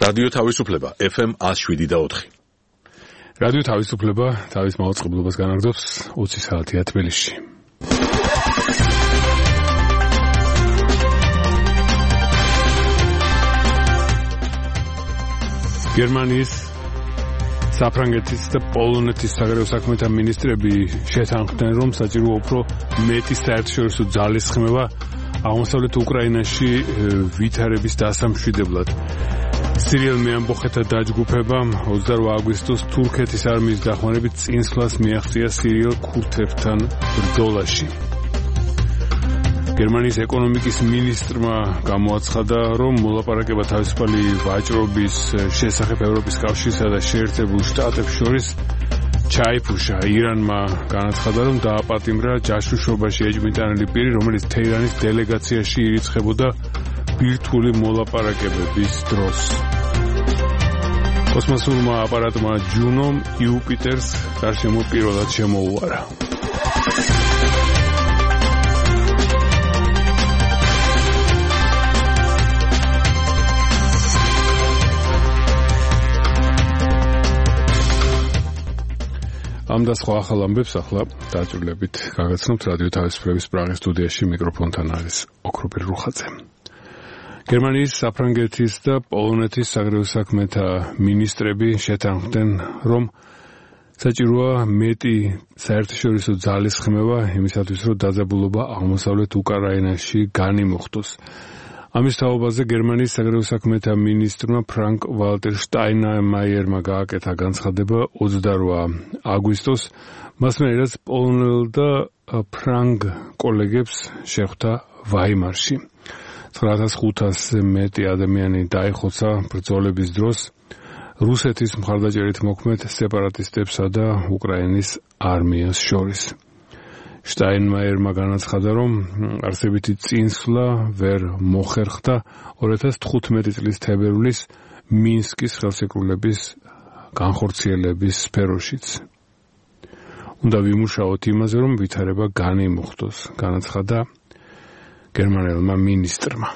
რადიო თავისუფლება FM 107.4. რადიო თავისუფლება თავის მაუწყებლობას განაგრძობს 20 საათია თბილისში. გერმანიის, საფრანგეთის და პოლონეთის საგარეო საქმეთა მინისტრები შეთანხმდნენ, რომ საჭირო უფრო მეტი საერთაშორისო ძალისხმევა აღმოსავლეთ უკრაინაში ვითარების დასამშვიდებლად. სირიელ მეამბოხეთა დაჯგუფებამ 28 აგვისტოს თურქეთის არმიის დახმარებით წინსვლას მიაღწია სირიელ ქურთებთან ბრძოლაში. გერმანიის ეკონომიკის მინისტრმა გამოაცხადა, რომ მოლაპარაკება თავისუფალი ვაჭრობის შესახებ ევროპის კავშირსა და შეერთებულ შტატებს შორის ჩაიფუშა. ირანმა განაცხადა, რომ დააპატიმრა ჯაშუშობაში ეჭვმიტანილი პირი, რომელიც თეირანის დელეგაციაში ირიცხებოდა ბირთვული მოლაპარაკებების დროს. კოსმოსურმა აპარატმა ჯუნომ იუპიტერს გარშემო პირველად შემოუარა. ამ და სხვა ახალ ამბებს ახლა დაჭრილებით გაგაცნობთ რადიო თავისუფლების პრაღის სტუდიაში. მიკროფონთან არის ოქროპირ რუხაძე. გერმანიის, საფრანგეთის და პოლონეთის საგარეო საქმეთა მინისტრები შეთანხმდნენ, რომ საჭიროა მეტი საერთაშორისო ძალისხმევა იმისათვის, რომ დაძაბულობა აღმოსავლეთ უკრაინაში განიმუხტოს. ამის თაობაზე გერმანიის საგარეო საქმეთა მინისტრმა ფრანკ ვალტერ შტაინმაიერმა გააკეთა განცხადება 28 აგვისტოს, მას მერე პოლონელ და ფრანგ კოლეგებს შეხვდა ვაიმარში. 9500-ზე მეტი ადამიანი დაიხოცა ბრძოლების დროს რუსეთის მხარდაჭერით მოქმედ სეპარატისტებსა და უკრაინის არმიას შორის. შტაინმაიერმა განაცხადა, რომ არსებითი წინსვლა ვერ მოხერხდა 2015 წლის თებერვლის მინსკის ხელშეკრულების განხორციელების სფეროშიც. უნდა ვიმუშაოთ იმაზე, რომ ვითარება განიმუხტოს, განაცხადა გერმანელმა მინისტრმა.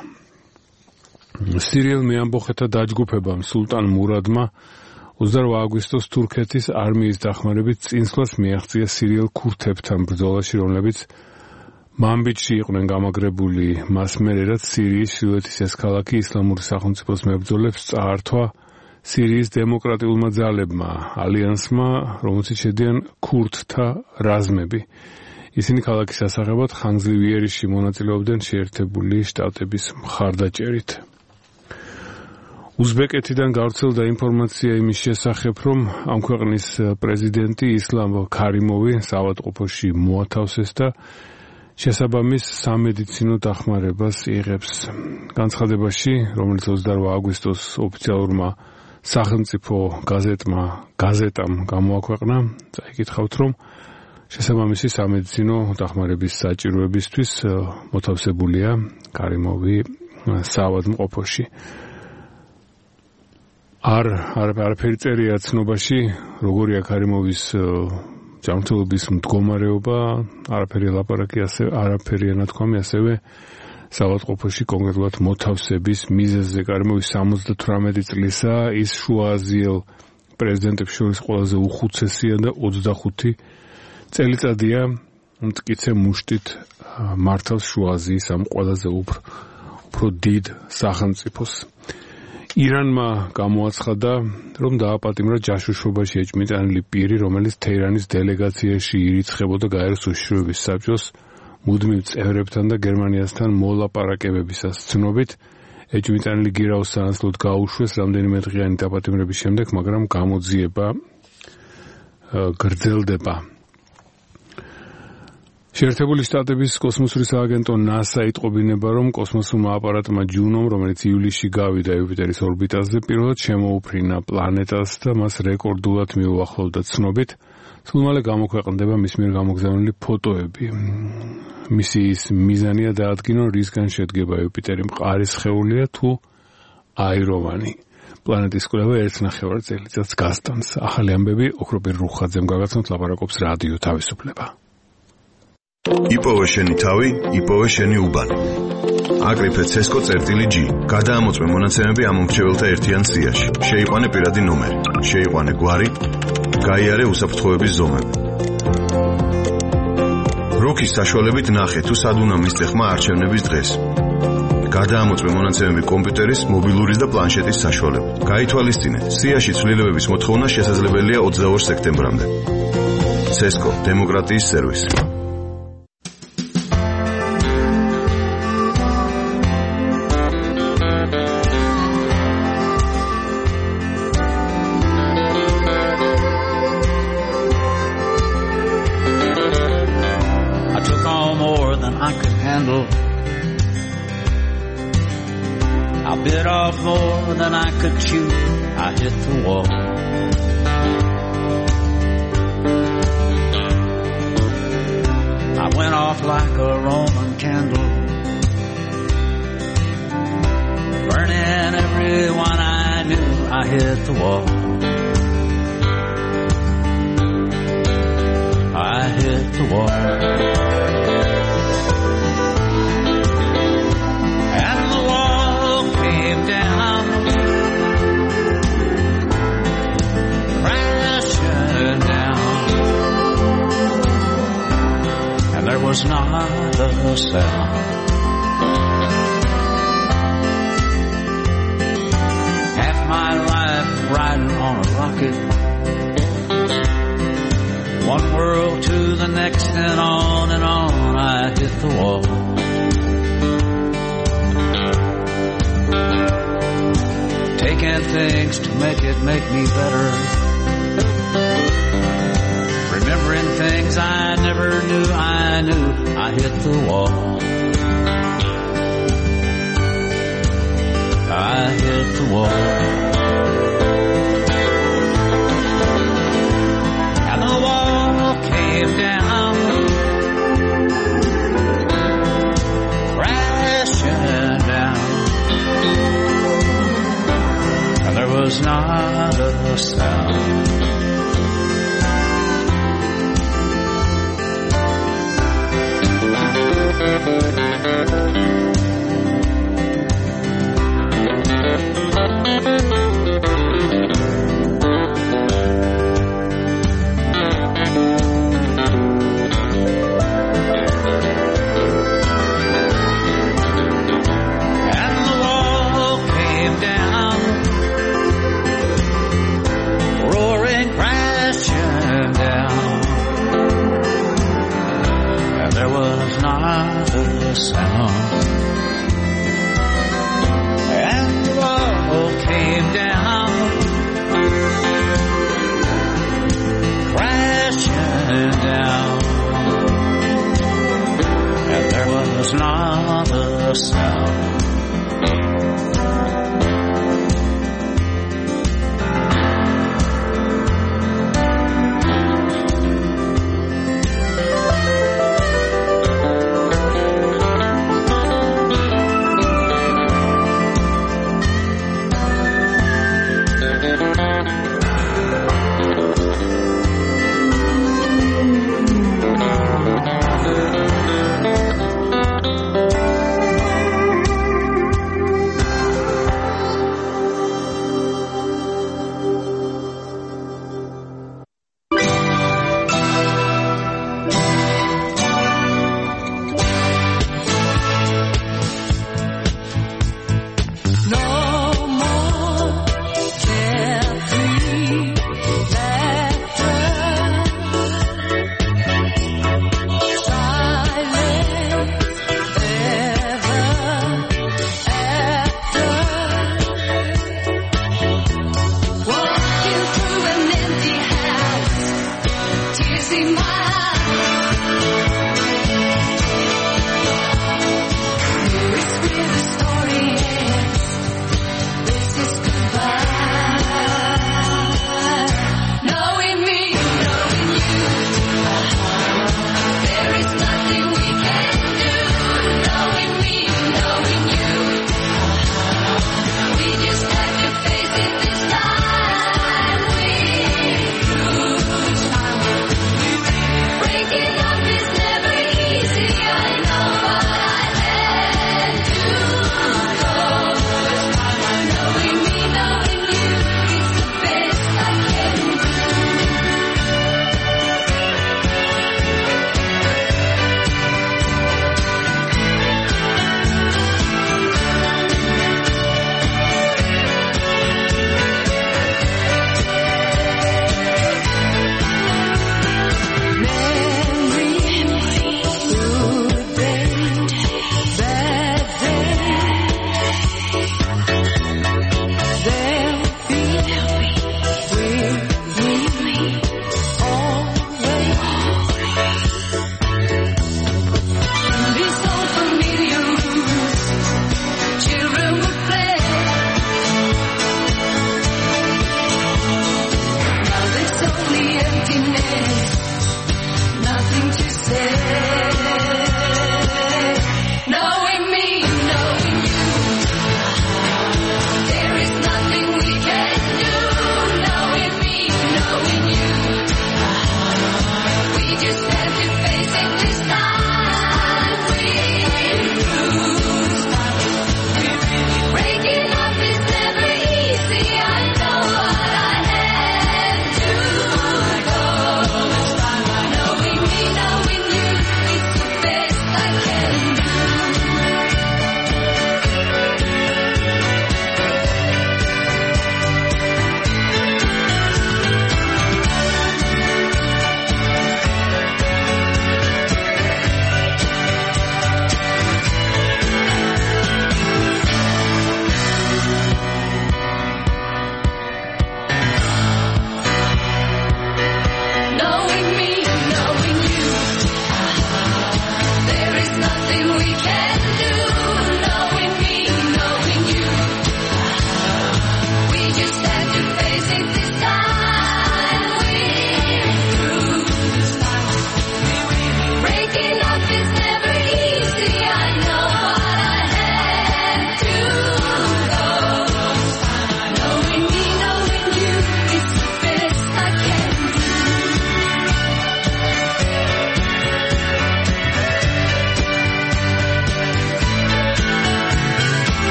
სირიელ მეამბოხეთა დაჯგუფებამ სულტან მურადმა 28 აგვისტოს თურქეთის არმიის დახმარებით წინსვლას მიაღწია სირიელ ქურთებთან ბრძოლაში, რომლებიც მანბიჯში იყვნენ გამაგრებული. მას მერე, რაც სირიის ჩრდილოეთის ეს ქალაქი ისლამური სახელმწიფოს მებრძოლებს წაართვა სირიის დემოკრატიულმა ძალებმა, ალიანსმა, რომელშიც შედიან ქურთთა რაზმები. ისინი ქალაქის ასაღებად ხანგრძლივ იერიშში მონაწილეობდნენ შეერთებული შტატების მხარდაჭერით. უზბეკეთიდან გავრცელდა ინფორმაცია იმის შესახებ, რომ ამ ქვეყნის პრეზიდენტი ისლამ ქარიმოვი საავადმყოფოში მოათავსეს და შესაბამის სამედიცინო დახმარებას იღებს. განცხადებაში, რომელიც 28 აგვისტოს ოფიციალურმა სახელმწიფო გაზეტამ გამოაქვეყნა, წაიკითხავთ, რომ შესაბამისი სამედიცინო დახმარების საჭიროებისთვის მოთავსებულია ქარიმოვი საავადმყოფოში. არაფერი წერია ცნობაში, როგორია ქარიმოვის ჯანმრთელობის მდგომარეობა, არაფერია ნათქვამი ასევე საავადმყოფოში კონკრეტულად მოთავსების მიზეზზე. ქარიმოვის 78 წლისა, ის შუა აზიელ პრეზიდენტებს შორის ყველაზე უხუცესია და 25 წელიწადია მტკიცე მუშტით მართავს შუა აზიის ამ ყველაზე უფრო დიდ სახელმწიფოს. ირანმა გამოაცხადა, რომ დააპატიმრა ჯაშუშობაში ეჭვმიტანილი პირი, რომელიც თეირანის დელეგაციაში ირიცხებოდა გაეროს უშიშროების საბჭოს მუდმივ წევრებთან და გერმანიასთან მოლაპარაკებებისას. ცნობით, ეჭვმიტანილი გირაოს სანაცვლოდ გაუშვეს რამდენიმე დღიანი დაპატიმრების შემდეგ, მაგრამ გამოძიება გრძელდება. შეერთებული შტატების კოსმოსური სააგენტო NASA იტყობინება, რომ კოსმოსურმა აპარატმა ჯუნომ, რომელიც ივლისში გავიდა იუპიტერის ორბიტაზე, პირველად შემოუფრინა პლანეტას და მას რეკორდულად მიუახლოვდა. ცნობით, სულ მალე გამოქვეყნდება მის მიერ გამოგზავნილი ფოტოები. მისიის მიზანია დაადგინონ, რისგან შედგება იუპიტერი, მყარი სხეულია თუ აიროვანი. პლანეტის კვლევა 1,5 წელიწადს გასტანს. ახალი ამბები ოქროპირ რუხაძემ გაგაცნობთ, ლაპარაკობს რადიო თავისუფლება. იპოვე შენი თავი, იპოვე შენი უბანი. აკრიფე CESCO.G. გადაამოწმე მონაცემები ამ მომრჩეველთა ერთიან სიაში. შეიყვანე პირადი ნომერი, შეიყვანე გვარი, გაიარე უსაფრთხოების ზომები. როქის საშუალებით ნახე თუ სად უნდა მისცე ხმა არჩევნების დღეს. გადაამოწმე მონაცემები კომპიუტერის, მობილურის და პლანშეტის საშუალებით. გაითვალისწინე, სიაში ცვლილებების მოთხოვნა შესაძლებელია 22 სექტემბრამდე. CESCO დემოკრატიის სერვისი. I hit the wall. I went off like a Roman candle, burning everyone I knew. I hit the wall. I hit the wall. And the wall came down, there was not a sound. Half my life riding on a rocket, one world to the next and on I hit the wall. Taking things to make me better, remembering things I never knew. I hit the wall. I hit the wall. And the wall came down, crashing down, and there was not a sound.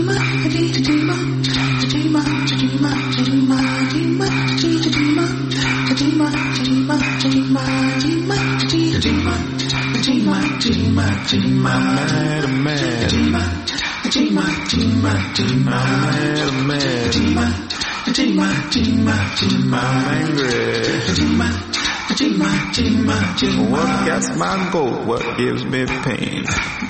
What gets my goat? What gives me pain?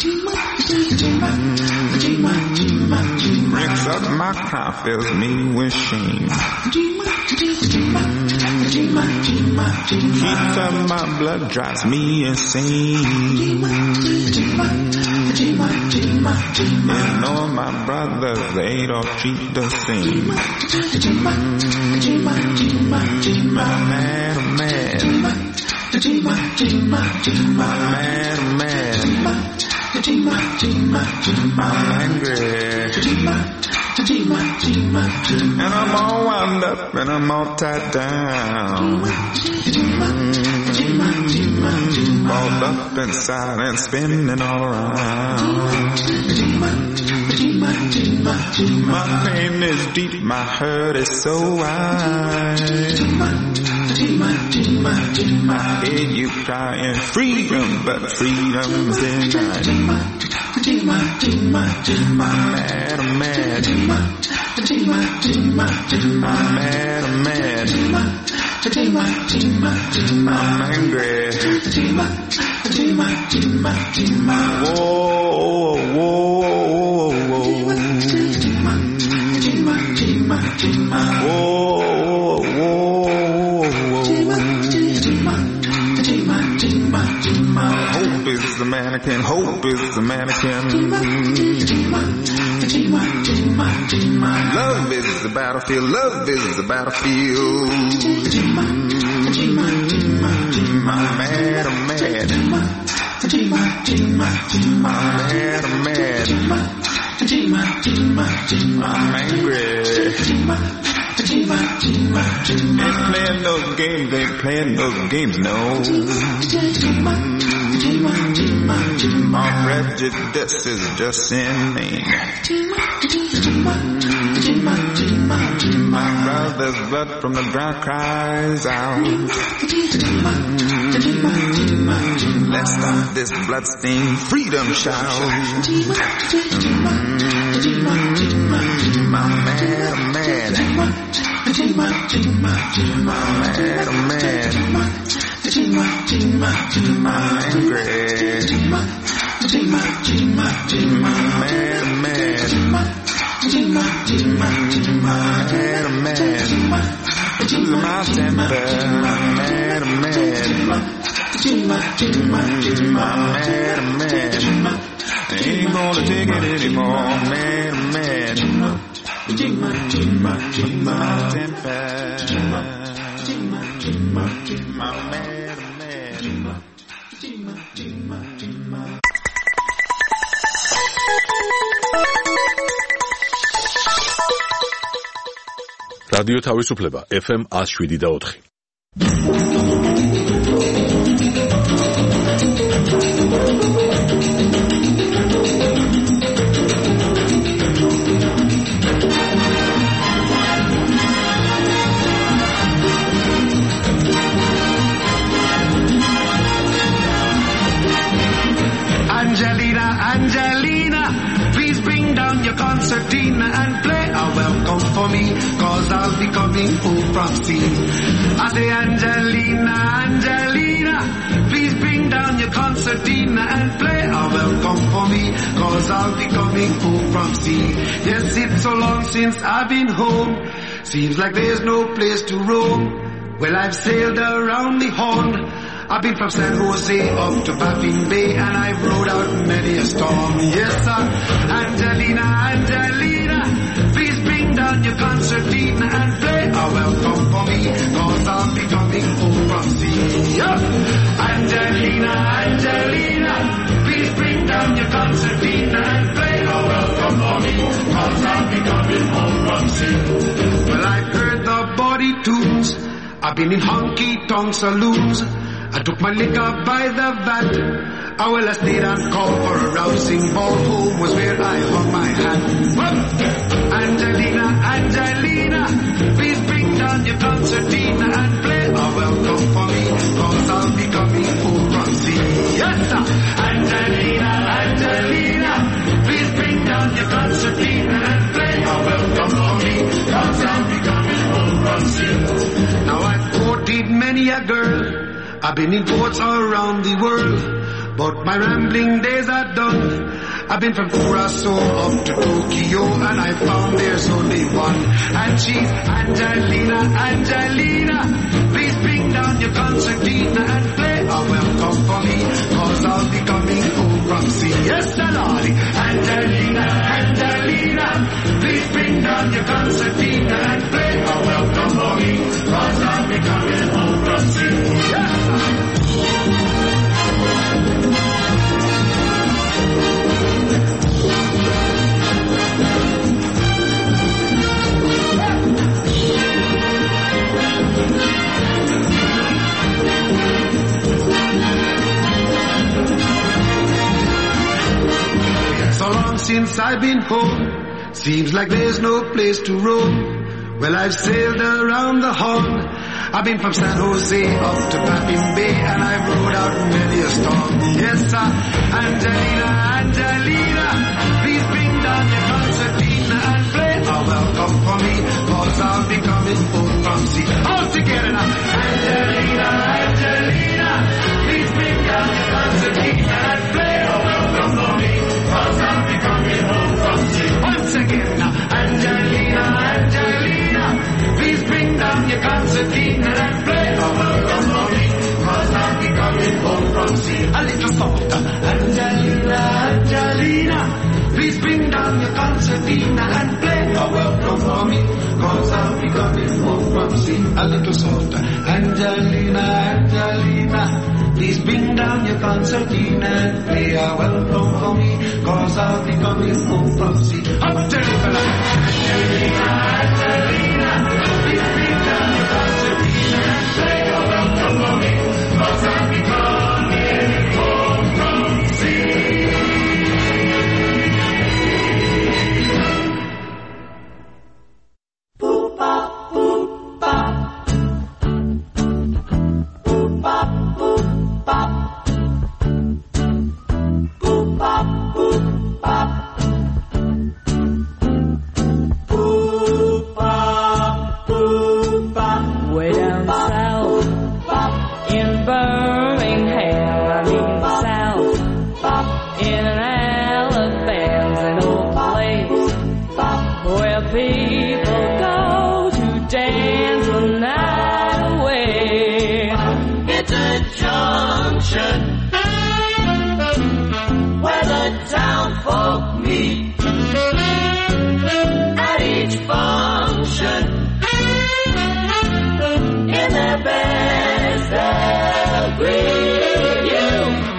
Breaks up my crown, fills me with shame. Heat of my blood drives me insane. And all my brothers, they don't treat the same. I'm mad. I'm angry. And I'm all wound up and I'm all tied down. Balled up inside and spinning all around. My pain is deep, my hurt is so wide. I hear you crying freedom, but freedom's denied. I'm mad, I'm mad. I'm mad, I'm mad. I'm angry. Whoa, whoa, whoa, whoa. Whoa, whoa, whoa. Hope is the mannequin, hope is the mannequin. Love is the battlefield, love is the battlefield. I'm mad, I'm mad. I'm mad, I'm mad. I'm angry. Ain't playing those games, ain't playing those games, no. My prejudice is just inane. My brother's blood from the ground cries out. Let's stop this bloodstained freedom shout. I'm mad, I'm mad. I'm mad, I'm mad. I'm angry. I'm mad, I'm mad. I'm mad, I'm mad. Losing my temper. I'm mad, I'm mad. I'm mad, I'm mad. I ain't gonna take it anymore. I'm mad, I'm mad. I'm my temper. I'm mad, I'm mad. რადიო თავისუფლება FM 107.4. Angelina, Angelina, please bring down your concertina and play a welcome for me, cause I'll be coming home from sea. I say Angelina, Angelina, please bring down your concertina and play a welcome for me, cause I'll be coming home from sea. Yes, it's so long since I've been home, seems like there's no place to roam. Well, I've sailed around the Horn, I've been from San Jose up to Baffin Bay, and I've rode out many a storm. Yes, sir. Angelina, Angelina, please bring down your concertina and play a welcome for me, cause I'll be coming home from sea. Yeah. Angelina, Angelina, please bring down your concertina and play a welcome for me, cause I'll be coming home from sea. Well, I've heard the body tunes, I've been in honky-tonk saloons, I took my liquor by the vat. I stayed on call for a rousing ball. Home was where I hung my hat. Angelina, Angelina, please bring down your concertina and play a welcome for me, cause I'll be coming home from sea. Yes, sir. Angelina, Angelina, please bring down your concertina and play a welcome for me, cause I'll be coming home from sea. Now I've courted many a girl, I've been in ports all around the world, but my rambling days are done. I've been from Curacao up to Tokyo, and I found there's only one, and she's Angelina, Angelina. Please bring down your concertina and play a welcome for me, cause I'll be coming home from sea. Yes, Lordy. Angelina, Angelina, please bring down your concertina and play a welcome for me, cause I'll be coming home from sea. Yes, so long since I've been home, seems like there's no place to roam. Well, I've sailed around the Horn, I've been from San Jose up to Baffin Bay, and I've rode out many a storm. Yes, sir. Angelina, Angelina, please bring down your concertina and play a welcome for me, cause I'll be coming home from sea. All together now. Angelina, Angelina, please bring down your concertina and play a welcome for me, cause I'll be coming home from sea. Once again now. Angelina, Angelina, please bring down your concertina and play a welcome for me, cause I'll be coming home from sea. A little softer. Angelina, Angelina, please bring down your concertina and play a welcome for me, cause I'll be coming home from sea. A little softer. Angelina, Angelina, please bring down your concertina and play a welcome for me, cause I'll be coming home from sea. Up to the fella. Angelina, Angelina, please bring down your concertina and play a welcome for me, cause I'll be coming home from sea. Boop, bop, boop, bop. Boop, bop, boop, bop. Boop, bop, boop, bop. Boop, bop, boop, bop. Way down south, in Birmingham, I mean south, in Alabama's an old place where people go to dance the night away. It's a junction where the townfolk meet at each function. In their best they'll greet you.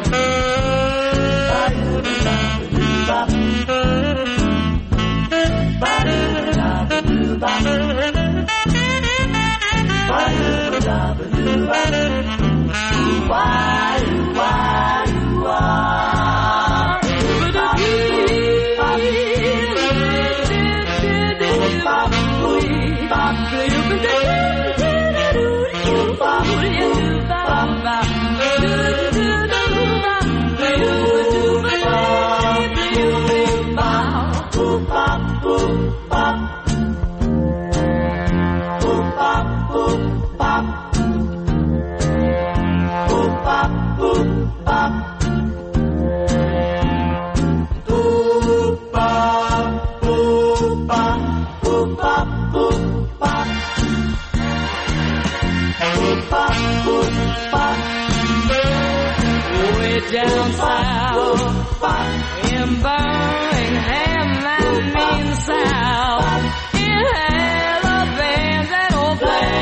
Down south, in Birmingham, I mean south, in Alabama, that old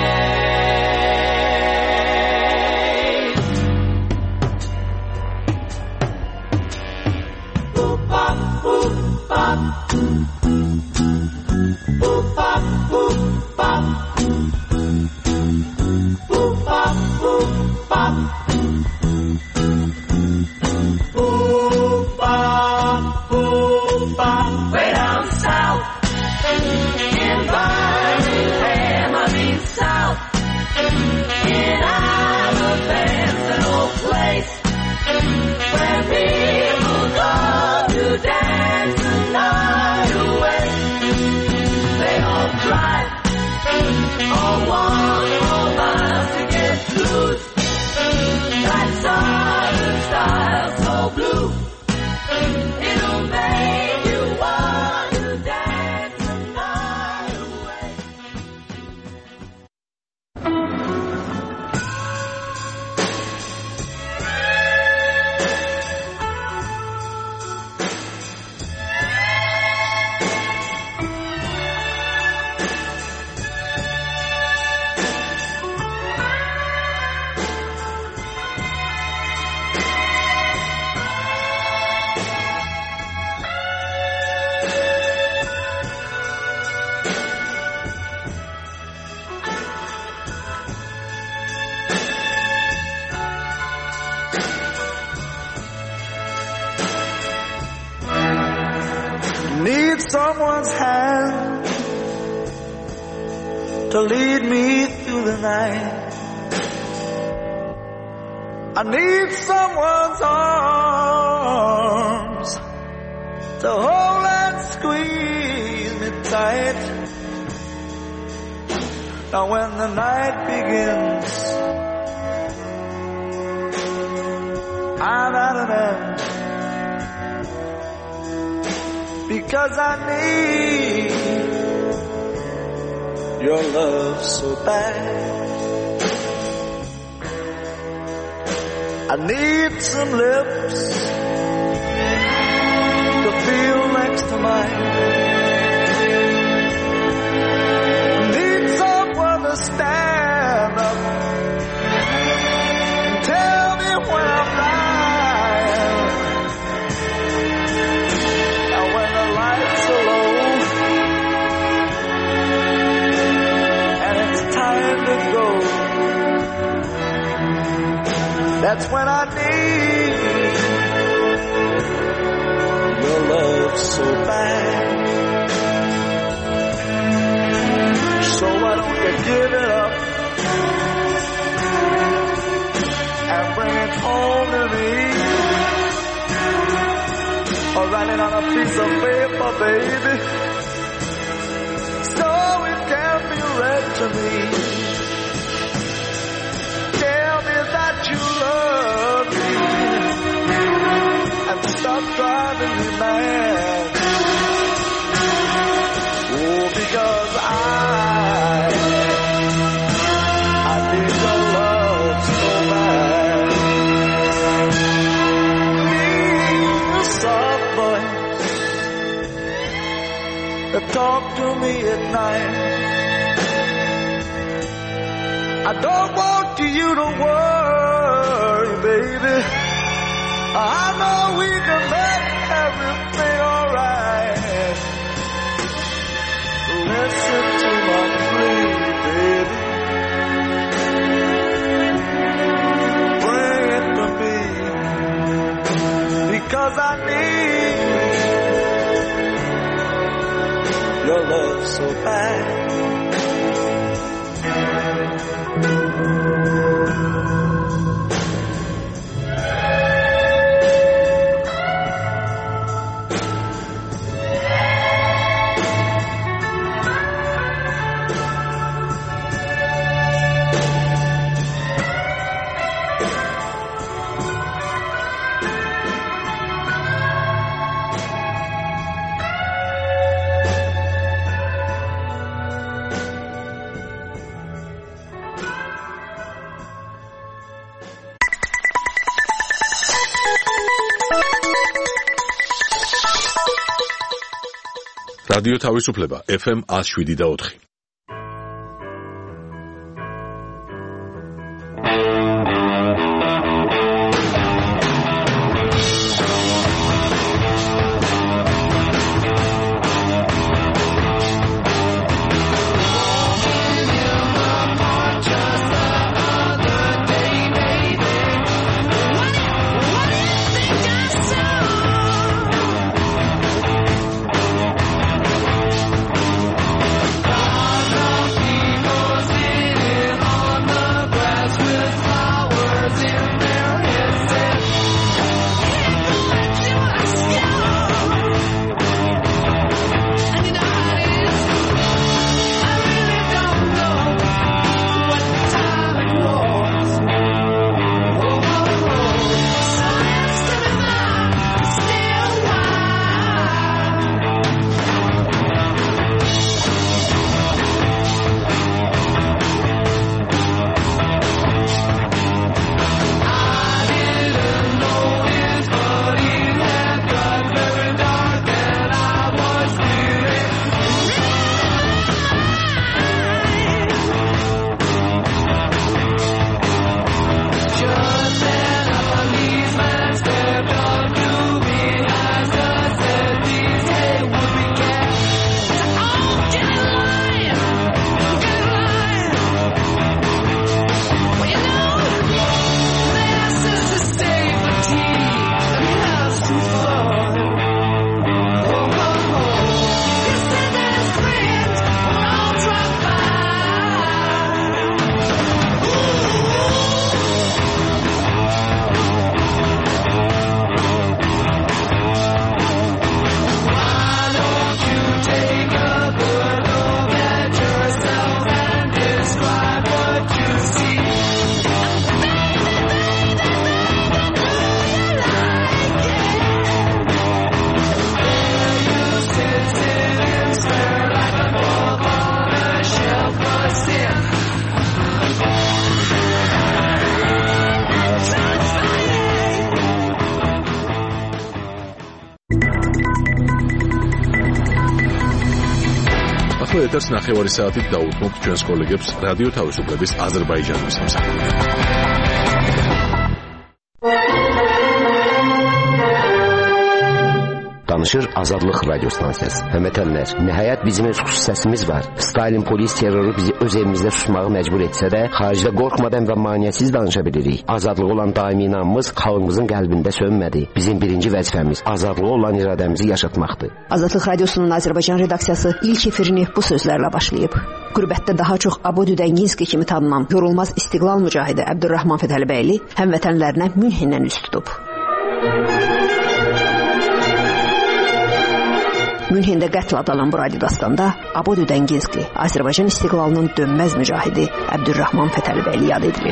place. Boop, bop, boop, bop. Boop, bop, boop, bop. Boop, bop, boop, bop. it'll make you want to dance the night away. Need someone's hand to lead me through the night. I need someone's arms to hold and squeeze me tight. Now when the night begins, I'm at an end. Because I need your love so bad. I need some lips to feel next to mine. I need someone to stand up and tell me when I'm lying. That's when I need your love so bad. So why don't you give it up and bring it home to me? Or write it on a piece of paper, baby, so it can be read to me. That you love me and stop driving me mad. Oh, because I need your love so bad. Need a soft voice to talk to me at night. I don't want you to worry, baby. I know we can make everything alright. Listen to my plea, baby. Bring it to me, because I need your love so bad. რადიო თავისუფლება FM 107.4. What ახლა ეთერს ნახევარი საათით დაუთმობთ ჩვენს კოლეგებს რადიო თავისუფლების აზერბაიჯანის სამსახურში. Danışır Azadlıq Radio stansiyası. Həmvətənlər, nəhayət bizim öz xüsusi səsimiz var. Stalin polis terroru bizi öz evimizdə susmağı məcbur etsə də, xaricdə qorxmadan və maneəsiz danışa bilirik. Azadlığa olan daimi inamımız xalqımızın qəlbində sönmədi. Bizim birinci vəzifəmiz azadlığa olan iradəmizi yaşatmaqdır. Azadlıq Radiosunun Azərbaycan redaksiyası ilk efirini bu sözlərlə başlayıb. Qürbətdə daha çox Abu Düdənginski kimi tanınan yorulmaz istiqlal mücahidi Əbdürrəhman Fətəlibəyli həmvətənlərinə Münhendən üz tutub. Münhendə qətl adalan bu radiodastanda Abu Düdənginski, Azərbaycan istiqlalının dönməz mücahidi Əbdürrəhman Fətəlibəyli yad edilir.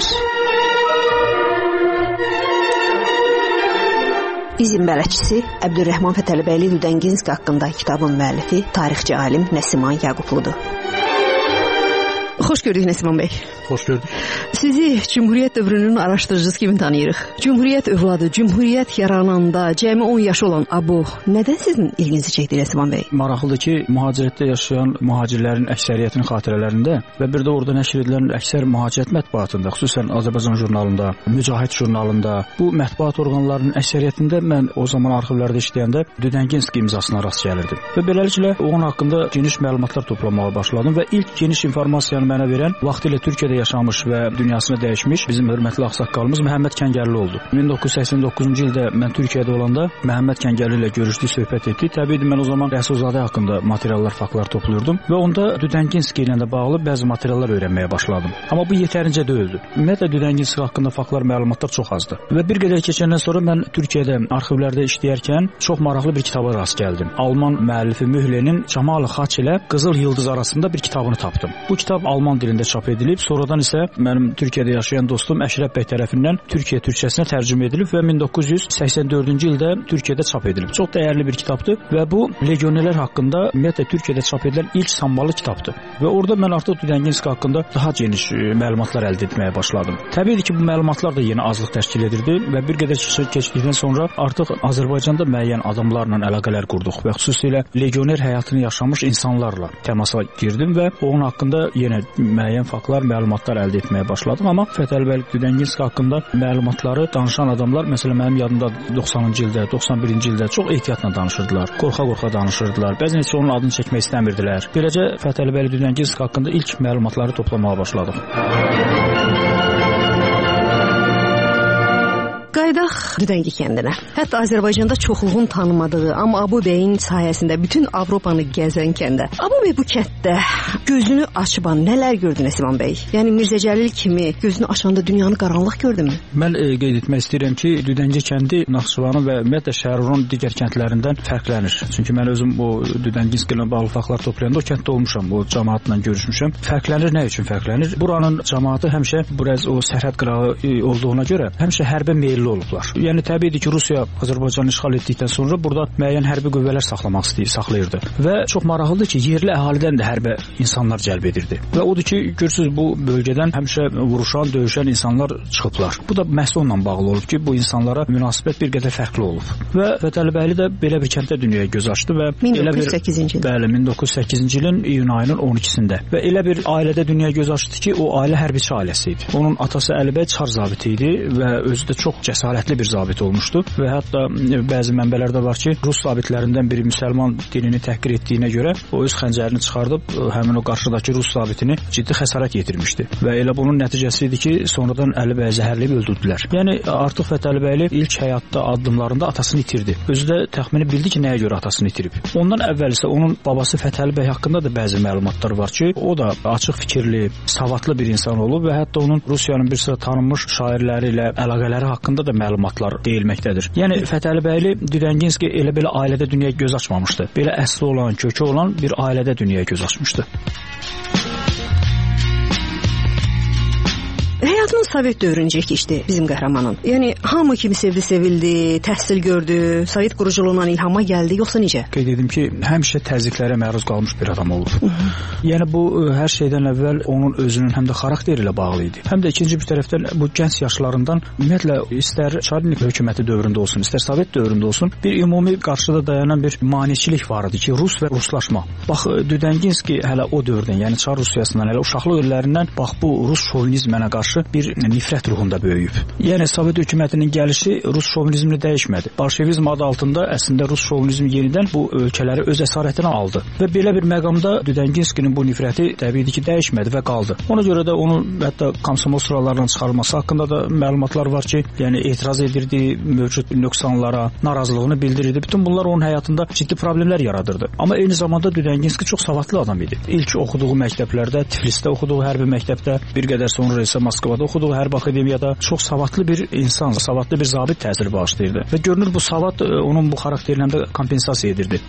İzin bələdçisi Əbdürrəhman Fətəlibəyli Düdənginski haqqında kitabın müəllifi tarixçi alim Nəsiman Yaqubludur. Xoş gördük Nəsiman bəy. Xoş gördük. Sizi Cümhuriyyət dövrünün araşdırıcısı kimi tanıyırıq. Cümhuriyyət övladı, Cümhuriyyət yarananda cəmi 10 yaşı olan Abu nədən sizin ilginizi çəkdi Nəsiman bəy? Maraqlıdır ki, mühacirətdə yaşayan mühacirlərin əksəriyyətinin xatirələrində və bir də orada nəşr edilən əksər mühacirət mətbuatında, xüsusən Azərbaycan jurnalında, Mücahid jurnalında, bu mətbuat orqanlarının əksəriyyətində mən o zaman arxivlərdə işləyəndə Düdənginski imzasına rast gəlirdim. Və beləliklə onun haqqında geniş məlumatlar toplamağa başladım və ilk geniş informasiyanı mənə verən vaxtilə Türkiyədə yaşamış və dünyasını dəyişmiş bizim hörmətli ağsaqqalımız Məhəmməd Kəngərli oldu. 1989-cu ildə mən Türkiyədə olanda Məhəmməd Kəngərli ilə görüşdük, söhbət etdik. Təbii mən o zaman Rəsulzadə haqqında materiallar, faktlar topluyordum və onda Düdənginski ilə də bağlı bəzi materiallar öyrənməyə başladım. Amma bu yetərincə deyildi. Ümumiyyətlə Düdənginski haqqında faktlar, məlumatlar çox azdı. Və bir qədər keçəndən sonra mən Türkiyədə arxivlərdə işləyərkən çox maraqlı bir kitaba rast gəldim. Alman müəllifi Mühlenin Cəmal-ı Xaç ilə Qızıl Yıldız arasında bir kitabını tapdım. Bu kitab Alman dilində çap edilib, sonradan isə mənim Türkiyədə yaşayan dostum Əşrəf bəy tərəfindən Türkiyə türkçəsinə tərcümə edilib və 1984-cü ildə Türkiyədə çap edilib. Çox dəyərli bir kitabdır və bu legionerlər haqqında ümumiyyətlə Türkiyədə çap edilən ilk sanmalı kitabdır. Və orada mən artıq Düdənginski haqqında daha geniş məlumatlar əldə etməyə başladım. Təbii ki, bu məlumatlar da yenə azlıq təşkil edirdi və bir qədər keçdikdən sonra artıq Azərbaycanda müəyyən adamlarla əlaqələr qurduq və xüsusilə legioner həyatını yaşamış insanlarla təmasa girdim və onun haqqında yenə müəyyən faktlar, məlumatlar əldə etməyə başladım. Amma Fətəlibəyli Düdənginski haqqında məlumatları danışan adamlar, məsələn mənim yadımda 90-cı ildə, 91-ci ildə çox ehtiyatla danışırdılar, qorxa-qorxa danışırdılar. Bəzən heç onun adını çəkmək istəmirdilər. Beləcə Fətəlibəyli Düdənginski haqqında ilk məlumatları toplamağa başladıq. Qaydaq Düdəngi kəndinə. Hətta Azərbaycanda çoxluğun tanımadığı, amma Abu bəyin sayəsində bütün Avropanı gəzən kəndə. Abu bəy bu kənddə gözünü açıban nələr gördü Nəsiman bəy? Yəni Mirzə Cəlil kimi gözünü açanda dünyanı qaranlıq gördümü? Mən qeyd etmək istəyirəm ki, Düdəngi kəndi Naxçıvanın və ümumiyyətlə Şərurun digər kəndlərindən fərqlənir. Çünki mən özüm o Düdənginski ilə bağlı faktlar toplayanda o kənddə olmuşam, o cəmaatla görüşmüşəm. Fərqlənir, nə üçün fərqlənir? Buranın cəmaatı həmişə biraz o sərhəd qırağı olduğuna görə həmişə hərbə meyilli olublar. Yəni təbiidir ki, Rusiya Azərbaycanı işğal etdikdən sonra burada müəyyən hərbi qüvvələr saxlayırdı və çox maraqlıdır ki, yerli əhalidən də hərbə insanlar cəlb edirdi. Və odur ki, görürsüz bu bölgədən həmişə vuruşan, döyüşən insanlar çıxıblar. Bu da məhz onunla bağlı olub ki, bu insanlara münasibət bir qədər fərqli olub. Və Fətəlibəyli də belə bir kənddə dünyaya göz açdı və 1908-ci il. Bəli, 1908-ci ilin iyun ayının 12-sində. Və elə bir ailədə dünyaya göz açdı ki, o ailə hərbiçi ailəsi idi. Onun atası Əlibəy çar zabiti idi və özü də çox cəsarətli bir zabit olmuşdu və hətta bəzi mənbələrdə var ki, Rus zabitlərindən biri müsəlman dinini təhqir etdiyinə görə o öz xəncərini çıxardıb həmin o qarşıdakı Rus zabitini ciddi xəsarət yetirmişdi və elə bunun nəticəsi idi ki, sonradan Əlibəyi zəhərləyib öldürdülər. Yəni artıq Fətəlibəyli ilk həyatda addımlarında atasını itirdi. Özü də təxmini bildi ki, nəyə görə atasını itirib. Ondan əvvəl isə onun babası Fətəlibəy haqqında da bəzi məlumatlar var ki, o da açıq fikirli, savadlı bir insan olub və hətta onun Rusiyanın bir sıra tanınmış şairləri ilə əlaqələri haqqında da məlumatlar deyilməkdədir. Yəni Fətəlibəyli Düdənginski elə belə ailədə dünyaya göz açmamışdı. Belə əsli olan, kökü olan bir ailədə dünyaya göz açmışdı. Həyatının Sovet dövrüncə keçdi bizim qəhrəmanın. Yəni hamı kimi sevdi, sevildi, təhsil gördü, Sovet quruculuğundan ilhama gəldi, yoxsa necə? Qeyd edim ki, həmişə təzyiqlərə məruz qalmış bir adam olub. Yəni bu hər şeydən əvvəl onun özünün həm də xarakteri ilə bağlı idi. Həm də ikinci bir tərəfdən bu gənc yaşlarından ümumiyyətlə istər Çarlik hökuməti dövründə olsun, istər Sovet dövründə olsun, bir ümumi qarşıda dayanan bir maneçilik var idi ki, Rus və Ruslaşma. Bax Düdənginski hələ o dövrdən, yəni Çar Rusiyasından, hələ uşaqlıq illərindən bax bu Rus şovinizminə qarşı bir nifrət ruhunda böyüyüb. Yəni Sovet hökumətinin gəlişi Rus şovinizmini dəyişmədi. Bolşevizm adı altında əslində Rus şovinizmi yenidən bu ölkələri öz əsarətinə aldı və belə bir məqamda Düdənginskinin bu nifrəti təbii ki, dəyişmədi və qaldı. Ona görə də onun hətta komsomol sıralarından çıxarılması haqqında da məlumatlar var ki, yəni etiraz edirdi mövcud nöqsanlara, narazılığını bildirirdi. Bütün bunlar onun həyatında ciddi problemlər yaradırdı. Amma eyni zamanda Düdənginski çox savadlı adam idi. İlk oxuduğu məktəblərdə, Tiflisdə oxuduğu hərbi məktəbdə, bir qədər sonra isə Moskvada oxuduğu hərbi akademiyada çox savadlı bir insan, savadlı bir zabit təsiri bağışlayırdı. Və görünür bu savad onun bu xarakterini həm də kompensasiya edirdi.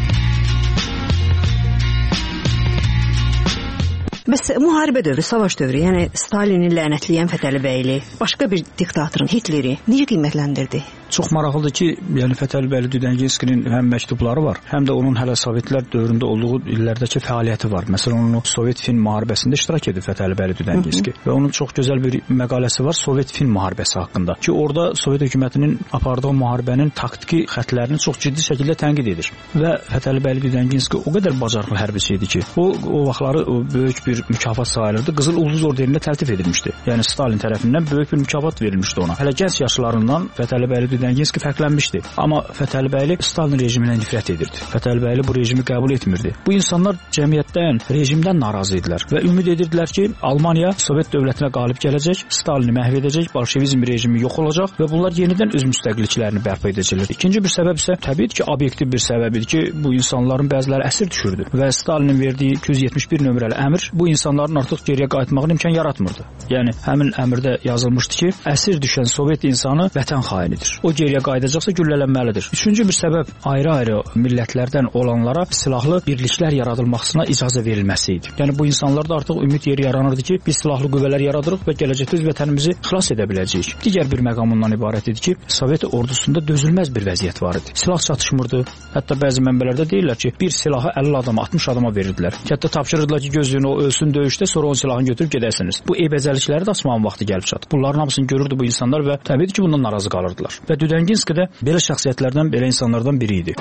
Bəs müharibə dövrü, savaş dövrü, yəni Stalini lənətləyən Fətəli bəyli, başqa bir diktatorun, Hitleri necə qiymətləndirdi? Çox maraqlıdır ki, yəni Fətəli bəyli Düdənginskinin həm məktubları var, həm də onun hələ Sovetlər dövründə olduğu illərdəki fəaliyyəti var. Məsələn, onun Sovet-Fin müharibəsində iştirak edir Fətəli bəyli Düdənginski və onun çox gözəl bir məqaləsi var Sovet-Fin müharibəsi haqqında ki, orada Sovet hökumətinin apardığı müharibənin taktiki xəttlərini çox ciddi şəkildə tənqid edir. Və Fətəli bəyli Düdənginski o qədər bacarıqlı hərbiçi idi ki, o vaxtları böyük bir mükafat sayılırdı. Qızıl Ulduz orderinə təltif edilmişdi. Yəni Stalin tərəfindən böyük bir mükafat verilmişdi ona. Hələ gənc yaşlarından Fətəli bəyli Düdənginski fərqlənmişdi. Amma Fətəli bəyli Stalin rejimindən nifrət edirdi. Fətəli bəyli bu rejimi qəbul etmirdi. Bu insanlar cəmiyyətdən, rejimdən narazı idilər və ümid edirdilər ki, Almaniya Sovet dövlətinə qalib gələcək, Stalini məhv edəcək, bolşevizm rejimi yox olacaq və bunlar yenidən öz müstəqilliklərini bərpa edəcəklər. İkinci bir səbəb isə təbii ki, obyektiv bir səbəb idi ki, bu insanların bəziləri əsir düşürdü və Stalinin verdiyi 271 nömrəli əmr bu insanların artıq geriyə qayıtmağına imkan yaratmırdı. Yəni həmin əmrdə yazılmışdı ki, əsir düşən Sovet insanı vətən xainidir. O geriyə qayıdacaqsa güllələnməlidir. Üçüncü bir səbəb ayrı-ayrı millətlərdən olanlara silahlı birliklər yaradılmasına icazə verilməsi idi. Yəni bu insanlarda artıq ümid yeri yaranırdı ki, biz silahlı qüvvələr yaradırıq və gələcəkdə öz vətənimizi xilas edə biləcəyik. Digər bir məqam ondan ibarət idi ki, Sovet ordusunda dözülməz bir vəziyyət var idi. Silah çatışmırdı. Hətta bəzi mənbələrdə deyirlər ki, bir silahı 50 adama, 60 adama verirdilər. Hətta tapşırırdılar ki, gözlüyünü o ölsün döyüşdə, sonra o silahını götürüb gedəsiniz. Bu eybəcərlikləri də açmağın vaxtı gəlib çatdı. Bunların hamısını görürdü bu insanlar və təbii ki, bundan narazı qalırdılar. Və Düdənginski də belə şəxsiyyətlərdən, belə insanlardan biri idi.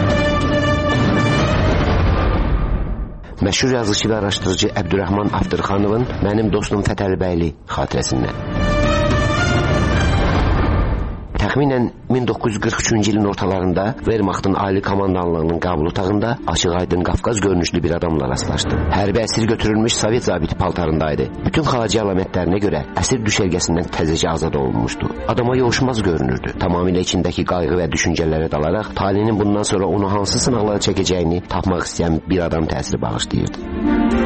Məşhur yazıcı və araşdırıcı Əbdürrəhman Aftırxanovun Mənim dostum Fətəli bəyli xatirəsindən. Təxminən 1943-cü ilin ortalarında Wehrmachtın ali komandanlığının qəbul otağında açıq-aydın Qafqaz görünüşlü bir adamla rastlaşdı. Hərbi əsir götürülmüş Sovet zabiti paltarındaydı. Bütün xarici əlamətlərinə görə əsir düşərgəsindən təzəcə azad olunmuşdu. Adama yovuşmaz görünürdü. Tamamilə içindəki qayğı və düşüncələrə dalaraq talinin bundan sonra onu hansı sınaqlara çəkəcəyini tapmaq istəyən bir adam təsiri bağışlayırdı.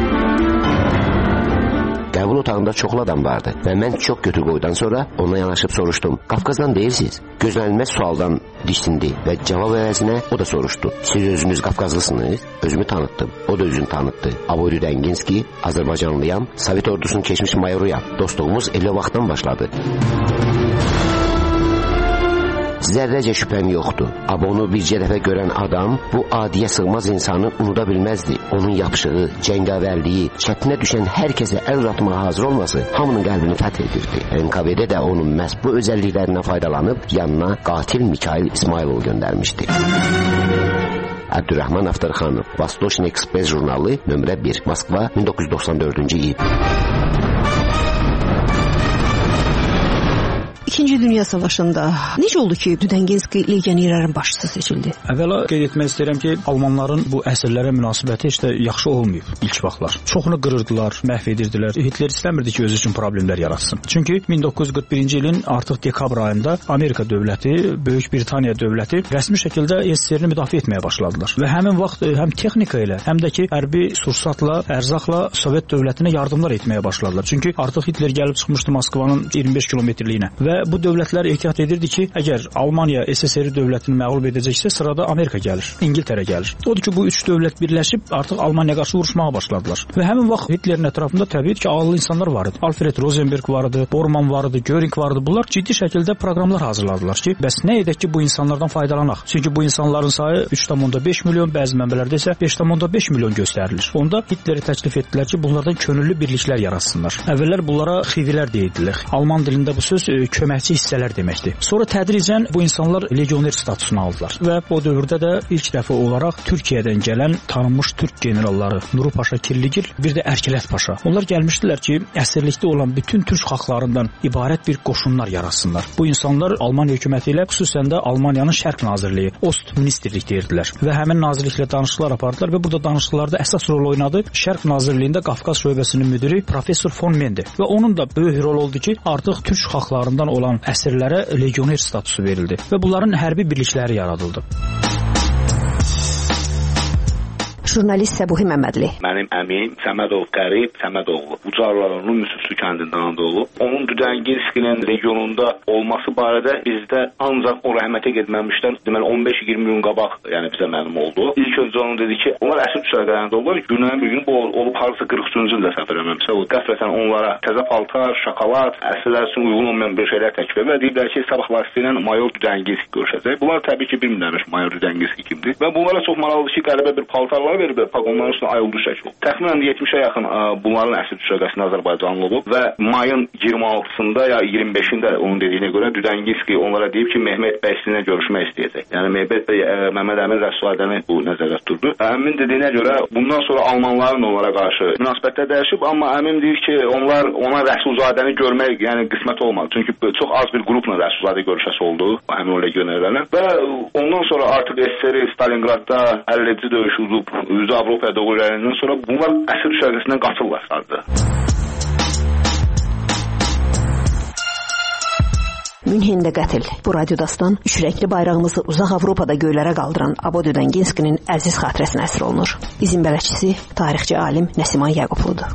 Qəbul otağında çoxlu adam vardı və mən çox götür-qoydan sonra ona yanaşıb soruşdum. Qafqazdan deyirsiniz? Gözlənilməz sualdan diksindi və cavab əvəzinə o da soruşdu. Siz özünüz Qafqazlısınız? Özümü tanıtdım. O da özünü tanıtdı. Avoy Düdənginski, Azərbaycanlıyam, Sovet ordusunun keçmiş mayoruyam. Dostluğumuz elə vaxtdan başladı. Zərrəcə şübhəm yoxdur. Onu bircə dəfə görən adam bu adiyə sığmaz insanı unuda bilməzdi. Onun yapışığı, cəngavərliyi, çətinə düşən hər kəsə əl uzatmağa hazır olması hamının qəlbini fəth edirdi. NKVD də onun məhz bu özəlliklərindən faydalanıb yanına qatil Mikhail İsmailov göndərmişdi. Əbdürrəhman Aftırxanov, Vostochny Express jurnalı, nömrə 1, Moskva, 1994-cü il. İkinci Dünya Savaşında necə oldu ki, Düdənginski legionerlərin başçısı seçildi? Əvvəla qeyd etmək istəyirəm ki, Almanların bu əsirlərə münasibəti heç də yaxşı olmayıb ilk vaxtlar. Çoxunu qırırdılar, məhv edirdilər. Hitler istəmirdi ki, özü üçün problemlər yaratsın. Çünki 1941-ci ilin artıq dekabr ayında Amerika dövləti, Böyük Britaniya dövləti rəsmi şəkildə SSR-ni müdafiə etməyə başladılar. Və həmin vaxt həm texnika ilə, həm də ki, hərbi sursatla, ərzaqla Sovet dövlətinə yardımlar etməyə başladılar. Çünki artıq Hitler gəlib çıxmışdı Moskvanın 25 kilometrliyinə və bu dövlətlər ehtiyat edirdi ki, əgər Almaniya SSR dövlətini məğlub edəcəksə, sırada Amerika gəlir, İngiltərə gəlir. Odur ki, bu üç dövlət birləşib artıq Almaniyaya qarşı vuruşmağa başladılar. Və həmin vaxt Hitlerin ətrafında təbii ki, ağıllı insanlar var idi. Alfred Rosenberg var idi, Bormann var idi, Göring var idi. Bunlar ciddi şəkildə proqramlar hazırladılar ki, bəs nə edək ki, bu insanlardan faydalanaq? Çünki bu insanların sayı 3,5 milyon, bəzi mənbələrdə isə 5,5 milyon göstərilir. Onda Hitleri təklif etdilər ki, bunlardan könüllü birliklər yaratsınlar. Əvvəllər bunlara xivilər deyildiler. Alman dilində bu söz köməkçi hissələr deməkdir. Sonra tədricən bu insanlar legioner statusunu aldılar və o dövrdə də ilk dəfə olaraq Türkiyədən gələn tanınmış türk generalları Nuru Paşa Kirligil, bir də Ərkilət Paşa. Onlar gəlmişdilər ki, əsirlikdə olan bütün türk xalqlarından ibarət bir qoşunlar yaratsınlar. Bu insanlar Almaniya hökuməti ilə, xüsusən də Almaniyanın Şərq Nazirliyi, Ost Ministerlik deyirdilər və həmin nazirliklə danışıqlar apardılar və burada danışıqlarda əsas rol oynadı Şərq Nazirliyində Qafqaz şöbəsinin müdiri Professor von Mende və onun da böyük rol oldu ki, artıq türk xalqlarından olan əsirlərə legioner statusu verildi və bunların hərbi birlikləri yaradıldı. Jurnalist Səbuhi Məmmədli. Mənim əmim Səmədov Qərib Səmədoğlu. Ucar rayonunun Müsüflü kəndindən anadan olub. Onun Düdənginskinin regionunda olması barədə bizdə ancaq o rəhmətə getməmişdən deməli 15-20 gün qabaq, yəni bizə məlum oldu. İlk öncə onun dedi ki, onlar əsir düşərgələrində olurlar. Günlərin bir gün bu olub harasa 43-cü ildə səhv eləmirəmsə, o qəflətən onlara təzə paltar, şokolad, əsirlər üçün uyğun olmayan bir şeylər təklif və deyiblər ki, sabahlar sizlə mayor Düdənginski görüşəcək. Bunlar təbii ki, bilmirlər mayor Düdənginski kimdir və bunlara çox maraqlıdır ki, qəribə bir paltarlar verib pagonların üstünə ayıldı şəkil. Təxminən 70-ə yaxın bunların əsir düşərgəsində Azərbaycanlı olub və mayın 26-sında ya 25-də onun dediyinə görə Düdənginski onlara deyib ki, Mehmet bəy sizinlə görüşmək istəyəcək. Yəni Mehmet bəy Məmməd Əmin Rəsulzadəni bu nəzərdə tuturdu. Əmin dediyinə görə bundan sonra almanların onlara qarşı münasibətlər dəyişib, amma Əmin deyir ki, onlar ona Rəsulzadəni görmək yəni qismət olmadı. Çünki çox az bir qrupla Rəsulzadə görüşəsi oldu Əmin o legionerlərlə və ondan sonra artıq SSR Stalingradda 50-ci döyüş udub üzü Avropaya doğru irəliyəndən sonra bunlar əsir düşərgəsindən qaçırlar sadəcə. Münhendə qətl. Bu radiodastan üç rəngli bayrağımızı uzaq Avropada göylərə qaldıran Abo Düdənginskinin əziz xatirəsinə əsr olunur. İzin bələdçisi tarixçi alim Nəsiman Yaqubludur.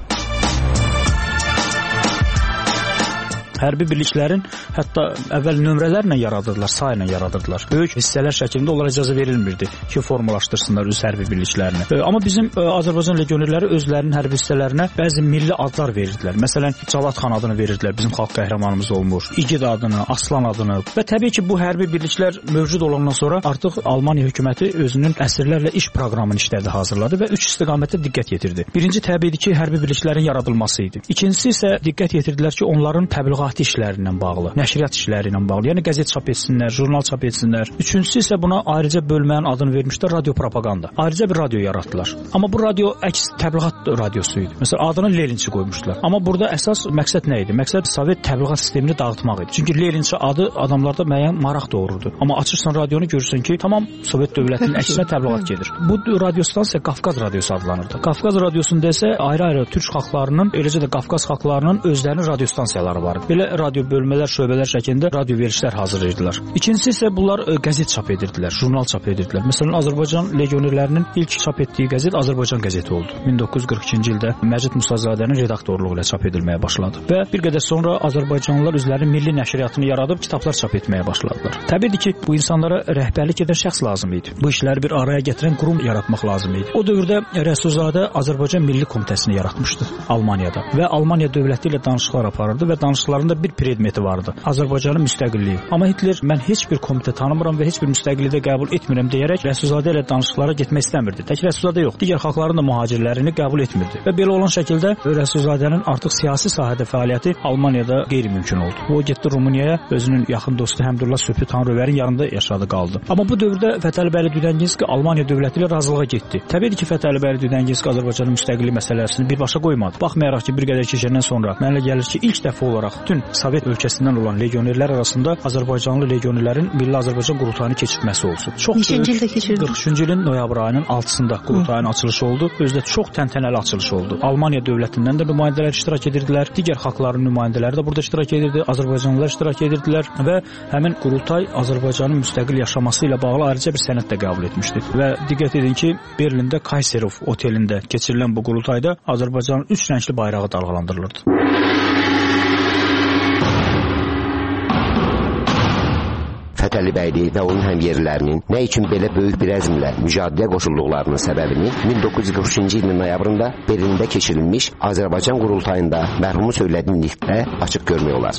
Hərbi birliklərin hətta əvvəl nömrələrlə yaradırdılar, sayla yaradırdılar. Böyük hissələr şəklində onlara icazə verilmirdi ki, formalaşdırsınlar öz hərbi birliklərini. Amma bizim Azərbaycan legionerləri özlərinin hərbi hissələrinə bəzi milli adlar verirdilər. Məsələn, Cavad xan adını verirdilər, bizim xalq qəhrəmanımız olmuş, İgid adını, Aslan adını və təbii ki, bu hərbi birliklər mövcud olandan sonra artıq Almaniya hökuməti özünün əsirlərlə iş proqramını işlədi, hazırladı və üç istiqamətdə diqqət yetirdi. Birinci təbiidir ki, hərbi birliklərin yaradılması idi. İkincisi isə diqqət yetirdilər ki, onların təbliğat işlərindən bağlı, nəşriyyat işləri ilə bağlı, yəni qəzet çap etsinlər, jurnal çap etsinlər. Üçüncüsü isə buna ayrıca bölmənin adını vermişlər radio propaganda. Ayrıca bir radio yaratdılar. Amma bu radio əks təbliğat radiosu idi. Məsələn, adını Leninçi qoymuşlar. Amma burada əsas məqsəd nə idi? Məqsəd Sovet təbliğat sistemini dağıtmaq idi. Çünki Leninçi adı adamlarda müəyyən maraq doğururdu. Amma açırsan radionu görürsən ki, tamam Sovet dövlətinin əksinə təbliğat gedir. Bu radio stansiya Qafqaz radiosu adlanırdı. Qafqaz radiosunda isə ayrı-ayrı türk xalqlarının, eləcə də Qafqaz xalqlarının özlərinin radio stansiyaları var idi. Belə radio bölmələr, şöbələr şəklində radio verilişlər hazırlayırdılar. İkincisi isə bunlar qəzet çap edirdilər, jurnal çap edirdilər. Məsələn, Azərbaycan legionerlərinin ilk çap etdiyi qəzet Azərbaycan qəzeti oldu. 1942-ci ildə Məcid Musazadənin redaktorluğu ilə çap edilməyə başladı və bir qədər sonra Azərbaycanlılar özlərinin milli nəşriyyatını yaradıb kitablar çap etməyə başladılar. Təbiidir ki, bu insanlara rəhbərlik edən şəxs lazım idi. Bu işləri bir araya gətirən qurum yaratmaq lazım idi. O dövrdə Rəsulzadə Azərbaycan Milli Komitəsini yaratmışdı Almaniyada və Almaniya dövləti ilə danışıqlar aparırdı və danışıqların bir predmeti vardı. Azərbaycanın müstəqilliyi. Amma Hitler mən heç bir komitə tanımıram və heç bir müstəqilliyi də qəbul etmirəm deyərək Rəsulzadə ilə danışıqlara getmək istəmirdi. Tək Rəsulzadə yox, digər xalqların da mühacirlərini qəbul etmirdi. Və belə olan şəkildə Rəsulzadənin artıq siyasi sahədə fəaliyyəti Almaniyada qeyri-mümkün oldu. O getdi Rumuniyaya, özünün yaxın dostu Həmdullah Sübhi Tanrıver'in yanında yaşadı, qaldı. Amma bu dövrdə Fətəli Düdənginski Almaniya dövləti ilə razılığa getdi. Təbii ki, Fətəli Düdənginski Azərbaycanın müstəqillik məsələsini birbaşa qoymadı. Baxmayaraq ki, bir qədər keçəndən sonra mənə gəlir ki, ilk dəfə olaraq bütün Sovet ölkəsindən olan legionerlər arasında Azərbaycanlı legionerlərin Milli Azərbaycan qurultayını keçirməsi olsun. Neçinci ildə keçirdi? 43-cü ilin noyabr ayının 6-sında qurultayın açılışı oldu. Özü də çox təntənəli açılış oldu. Almaniya dövlətindən də nümayəndələr iştirak edirdilər. Digər xalqların nümayəndələri də burada iştirak edirdi. Azərbaycanlılar iştirak edirdilər və həmin qurultay Azərbaycanın müstəqil yaşaması ilə bağlı ayrıca bir sənəd də qəbul etmişdi. Və diqqət edin ki, Berlində Kayserov otelində keçirilən bu qurultayda Azərbaycanın üç rəngli bayrağı dalğalandırılırdı. Fətəlibəyli və onun həmyerlilərinin nə üçün belə böyük bir əzmlə mücadiləyə qoşulduqlarının səbəbini 1943-cü ilin noyabrında Berlində keçirilmiş Azərbaycan qurultayında mərhumun söylediyi nitqdə açıq görmək olar.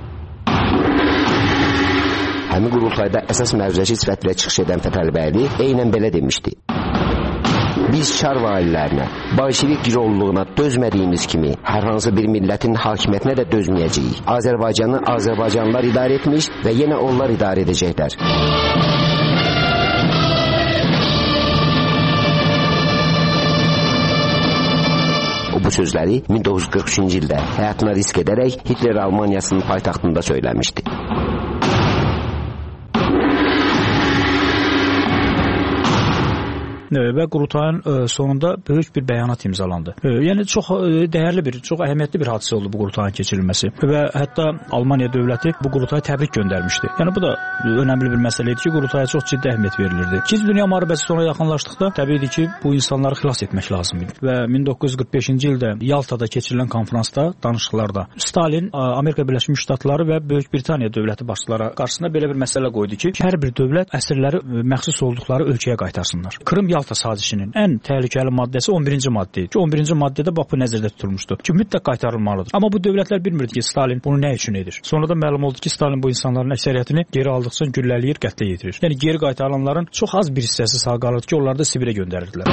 Həmin qurultayda əsas məruzəçi sifətlə çıxış edən Fətəlibəyli eynən belə demişdi. Biz Çar valilərinə, Bolşevik girovluğuna dözmədiyimiz kimi hər hansı bir millətin hakimiyyətinə də dözməyəcəyik. Azərbaycanı Azərbaycanlılar idarə etmiş və yenə onlar idarə edəcəklər. O bu sözləri 1943-cü ildə həyatına risk edərək Hitler Almaniyasının paytaxtında söyləmişdi. Və qurultayın sonunda böyük bir bəyanat imzalandı. Yəni çox dəyərli bir, çox əhəmiyyətli bir hadisə oldu bu qurultayın keçirilməsi və hətta Almaniya dövləti bu qurultaya təbrik göndərmişdi. Yəni bu da önəmli bir məsələ idi ki, qurultaya çox ciddi əhəmiyyət verilirdi. İkinci Dünya müharibəsi sonra yaxınlaşdıqda təbiidir ki, bu insanları xilas etmək lazım idi. Və 1945-ci ildə Yaltada keçirilən konfransda, danışıqlarda Stalin Amerika Birləşmiş Ştatları və Böyük Britaniya dövləti başçıları qarşısında belə bir məsələ qoydu ki, hər bir dövlət əsirləri məxsus olduqları ölkəyə qaytarsınlar. Krım Yalta sazişinin ən təhlükəli maddəsi 11-ci maddə idi. 11-ci maddədə bax bu nəzərdə tutulmuşdu ki, mütləq qaytarılmalıdır. Amma bu dövlətlər bilmirdi ki, Stalin bunu nə üçün edir. Sonra da məlum oldu ki, Stalin bu insanların əksəriyyətini geri aldıqca güllələyir, qətlə yetirir. Yəni geri qaytarılanların çox az bir hissəsi sağ qalırdı ki, onlar da Sibirə göndərirdilər.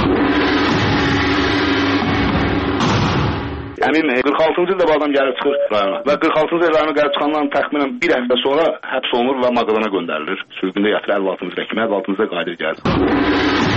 Həmin 46-cı ildə bu adam gəlib çıxır rayona və 46-cı il rayona gəlib çıxandan təxminən bir həftə sonra həbs olunur və Maqalana göndərilir. Sürgündə yatır 56-cı ildə kimi, 56-cı ildə qayıdır gəlir.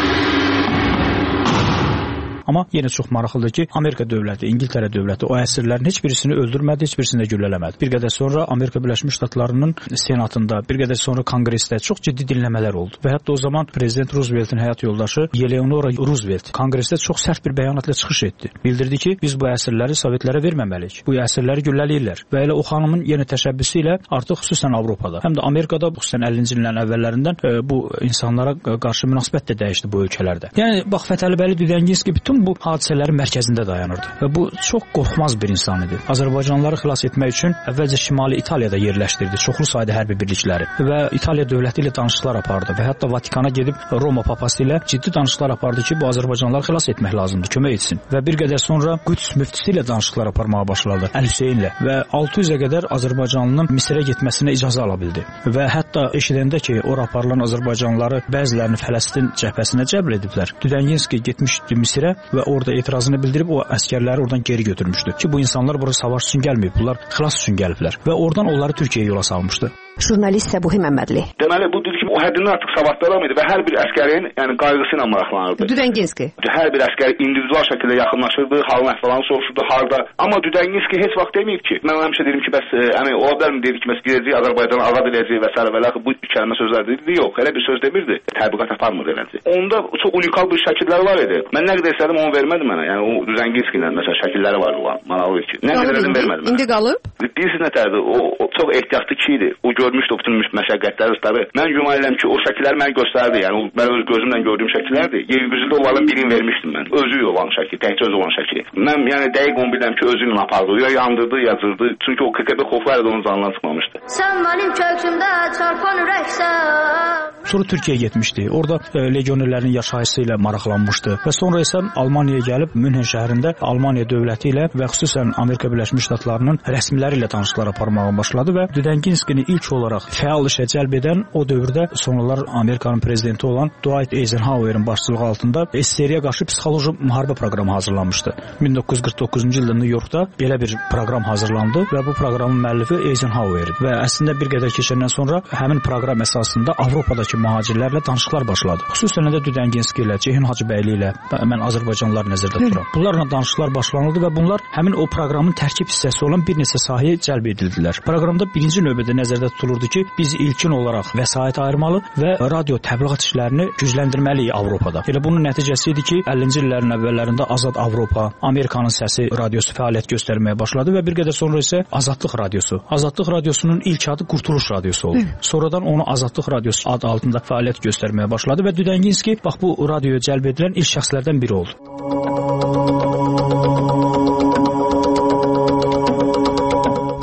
Amma yenə çox maraqlıdır ki, Amerika dövləti, İngiltərə dövləti o əsirlərin heç birisini öldürmədi, heç birisini də güllələmədi. Bir qədər sonra Amerika Birləşmiş Ştatlarının senatında, bir qədər sonra konqresdə çox ciddi dinləmələr oldu. Və hətta o zaman prezident Rooseveltin həyat yoldaşı Eleanor Roosevelt konqresdə çox sərt bir bəyanatla çıxış etdi. Bildirdi ki, biz bu əsirləri Sovetlərə verməməliyik. Bu əsirləri güllələyirlər. Və elə o xanımın yenə təşəbbüsü ilə artıq xüsusən Avropada, həm də Amerikada xüsusən 50-ci illərin əvvəllərindən bu insanlara qarşı münasibət də dəyişdi bu ölkələrdə. Yəni bax Fətəlibəyli Düdənginski bütün bu hadisələrin mərkəzində dayanırdı və bu çox qorxmaz bir insan idi. Azərbaycanlıları xilas etmək üçün əvvəlcə Şimali İtaliyada yerləşdirdi çoxlu sayda hərbi birlikləri və İtaliya dövləti ilə danışıqlar apardı və hətta Vatikana gedib Roma papası ilə ciddi danışıqlar apardı ki, bu Azərbaycanlıları xilas etmək lazımdır, kömək etsin. Və bir qədər sonra Qüds müftisi ilə danışıqlar aparmağa başladı, Əl-Hüseynlə və 600-ə qədər Azərbaycanlının Misirə getməsinə icazə ala bildi. Və hətta eşidəndə ki, ora aparılan Azərbaycanlıları bəzilərini Fələstin cəbhəsinə cəbr ediblər, Düdənginski getmişdi Misirə və orada etirazını bildirib o əskərləri oradan geri götürmüşdü ki, bu insanlar bura savaş üçün gəlməyib, bunlar xilas üçün gəliblər və oradan onları Türkiyəyə yola salmışdı. Jurnalist Səbuhi Məmmədli. Deməli budur ki, o həddindən artıq savadlı adam idi və hər bir əskərin qayğısı ilə maraqlanırdı. Düdənginski. Hər bir əskər individual şəkildə yaxınlaşırdı, halını əhvalını soruşurdu, harda. Amma Düdənginski heç vaxt deməyib ki, mən həmişə dedim ki, bəs ola bilərmi dedi ki, bəs gedəcək Azərbaycanı azad edəcək və s. və bu kəlmə sözlər dedi. Yox, elə bir söz demirdi. Təbliğat aparmırdı eləncə. Onda çox unikal bir şəkillər var idi. Mən nə qədər istədim onu vermədi mənə. Yəni o Düdənginski ilə məsələn şəkilləri var olan, maraqlı ki. Nə qədər dedim vermədi mənə. İndi qalıb? Bilirsiniz nətərdir? O çox ehtiyatlı kişi idi. O görmüşdü bütün məşəqqətləri, ustaları. Mən güman edirəm ki, o şəkilləri mənə göstərdi. Yəni mən öz gözümlə gördüyüm şəkillərdir. Yergüzüdə onların birini vermişdim mən. Özü olan şəkil, təkcə özü olan şəkil. Mən yəni dəqiq onu bilirəm ki, özü ilə apardı. Ya yandırdı, yazırdı. Çünki o KGB xofları da onun canından çıxmamışdı. Sən mənim köksümdə çarpan ürəksən. Sonra Türkiyəyə getmişdi. Orada legionerlərin yaşayışı ilə maraqlanmışdı və sonra isə Almaniyaya gəlib Münhen şəhərində Almaniya dövləti ilə və xüsusən Amerika Birləşmiş Ştatlarının rəsmiləri ilə danışıqlar aparmağa başladı və Düdənginskini ilk olaraq fəal işə cəlb edən o dövrdə sonralar Amerikanın prezidenti olan Dwight Eisenhower'in başçılığı altında SSR-yə qarşı psixoloji müharibə proqramı hazırlanmışdı. 1949-cu ildə New Yorkda belə bir proqram hazırlandı və bu proqramın müəllifi Eisenhower və əslində bir qədər keçəndən sonra həmin proqram əsasında Avropadakı mühacirlərlə danışıqlar başladı. Xüsusən də Düdənginski ilə, Ceyhun Hacıbəyli ilə mən Azərbaycanlıları nəzərdə tuturam. Bunlarla danışıqlar başlanıldı və bunlar həmin o proqramın tərkib hissəsi olan bir neçə sahəyə cəlb edildilər. Proqramda birinci növbədə nəzərdə tutulurdu ki, biz ilkin olaraq vəsait ayırmalı və radio təbliğat işlərini gücləndirməliyik Avropada. Elə bunun nəticəsi idi ki, 50-ci illərin əvvəllərində Azad Avropa, Amerikanın səsi radiosu fəaliyyət göstərməyə başladı və bir qədər sonra isə Azadlıq radiosu. Azadlıq radiosunun ilk adı Qurtuluş radiosu oldu. Sonradan onu Azadlıq radiosu adı altında fəaliyyət göstərməyə başladı və Düdənginski bax bu radioya cəlb edilən ilk şəxslərdən biri oldu. Abu Fətəli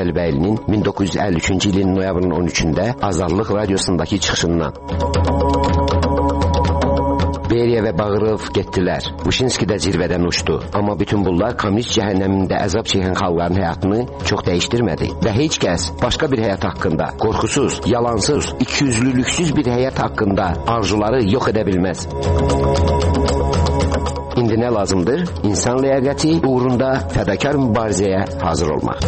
Fətəlibəylinin 1953-cü ilin noyabrın 13-də Azadlıq radiosundakı çıxışından. Beriya və Bağırov getdilər. Vuşinski də zirvədən uçdu. Amma bütün bunlar kommunist cəhənnəmində əzab çəkən xalqların həyatını çox dəyişdirmədi. Və heç kəs başqa bir həyat haqqında, qorxusuz, yalansız, ikiyüzlülüksüz bir həyat haqqında arzuları yox edə bilməz. İndi nə lazımdır? İnsan ləyaqəti uğrunda fədakar mübarizəyə hazır olmaq.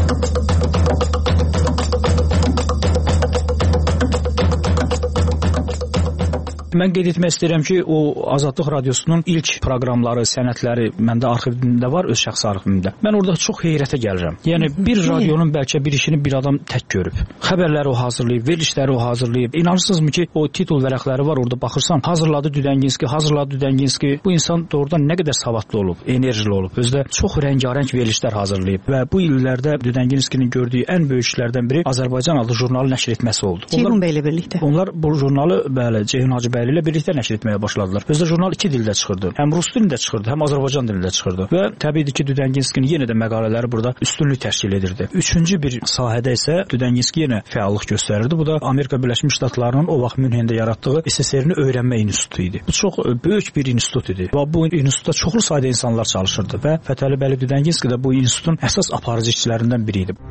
Mən qeyd etmək istəyirəm ki, o Azadlıq radiosunun ilk proqramları, sənədləri məndə arxivimdə var, öz şəxsi arxivimdə. Mən orada çox heyrətə gəlirəm. Yəni bir radionun bəlkə bir işini bir adam tək görüb. Xəbərləri o hazırlayıb, verilişləri o hazırlayıb. İnanırsınızmı ki, o titul vərəqləri var orada baxırsan, hazırladı Düdənginski. Bu insan doğrudan nə qədər savadlı olub, enerjili olub. Özdə çox rəngarəng verilişlər hazırlayıb və bu illərdə Düdənginskinin gördüyü ən böyük işlərdən biri Azərbaycan adlı jurnalı nəşr etməsi oldu. Ceyhun bəylə birlikdə. Onlar bu jurnalı Ceyhun Hacı ilə birlikdə nəşr etməyə başladılar. Özdə jurnal 2 dildə çıxırdı. Həm rus dilində çıxırdı, həm Azərbaycan dilində çıxırdı. Və təbiidir ki, Düdənginskinin yenə də məqalələri burada üstünlük təşkil edirdi. Üçüncü bir sahədə isə Düdənginski yenə fəallıq göstərirdi. Bu da Amerika Birləşmiş Ştatlarının o vaxt Münhendə yaratdığı SSR-ni öyrənmə institutu idi. Bu çox böyük bir institut idi. Və bu institutda çoxlu sayda insanlar çalışırdı və Fətəlibəyli Düdənginski də bu institutun əsas aparıcı işçilərindən biri idi.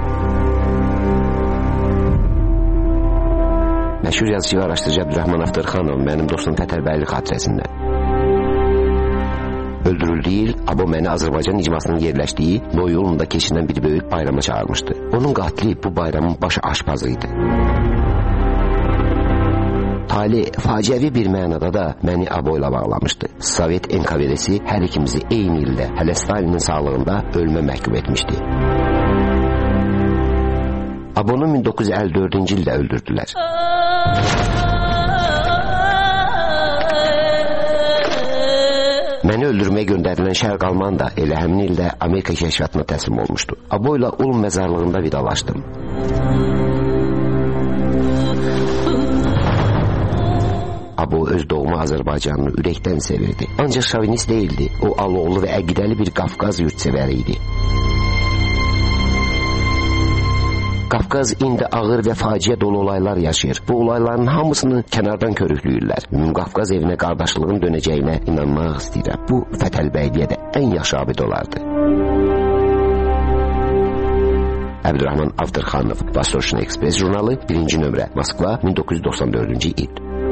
Məşhur yazıcı və araşdırıcı Əbdürrəhman Avdırxanov mənim dostum Fətəlibəyli xatirəsində. Öldürüldüyü il Abo məni Azərbaycan icmasının yerləşdiyi Noy yolunda keçirilən bir böyük bayrama çağırmışdı. Onun qatili bu bayramın baş aşpazı idi. Tali faciəvi bir mənada da məni Abo ilə bağlamışdı. Sovet NKVD-si hər ikimizi eyni ildə hələ Stalinin sağlığında ölümə məhkum etmişdi. Abonu 1954-cü ildə öldürdülər. Məni öldürməyə göndərilən Şərq Alman da elə həmin ildə Amerika kəşfiyyatına təslim olmuşdu. Abo ilə Ulm məzarlığında vidalaşdım. Abo öz doğma Azərbaycanını ürəkdən sevirdi. Ancaq şovinist deyildi. O aloğlu və əqidəli bir Qafqaz yurtsevəri idi. Qafqaz indi ağır və faciə dolu olaylar yaşayır. Bu olayların hamısını kənardan körükləyirlər. Qafqaz evinə qardaşlığın dönəcəyinə inanmaq istəyirəm. Bu Fətəlibəyliyə də ən yaxşı abid olardı. Əbdürrəhman Avdırxanov, Vostrochny Express jurnalı, 1-ci nömrə, Moskva, 1994-cü il.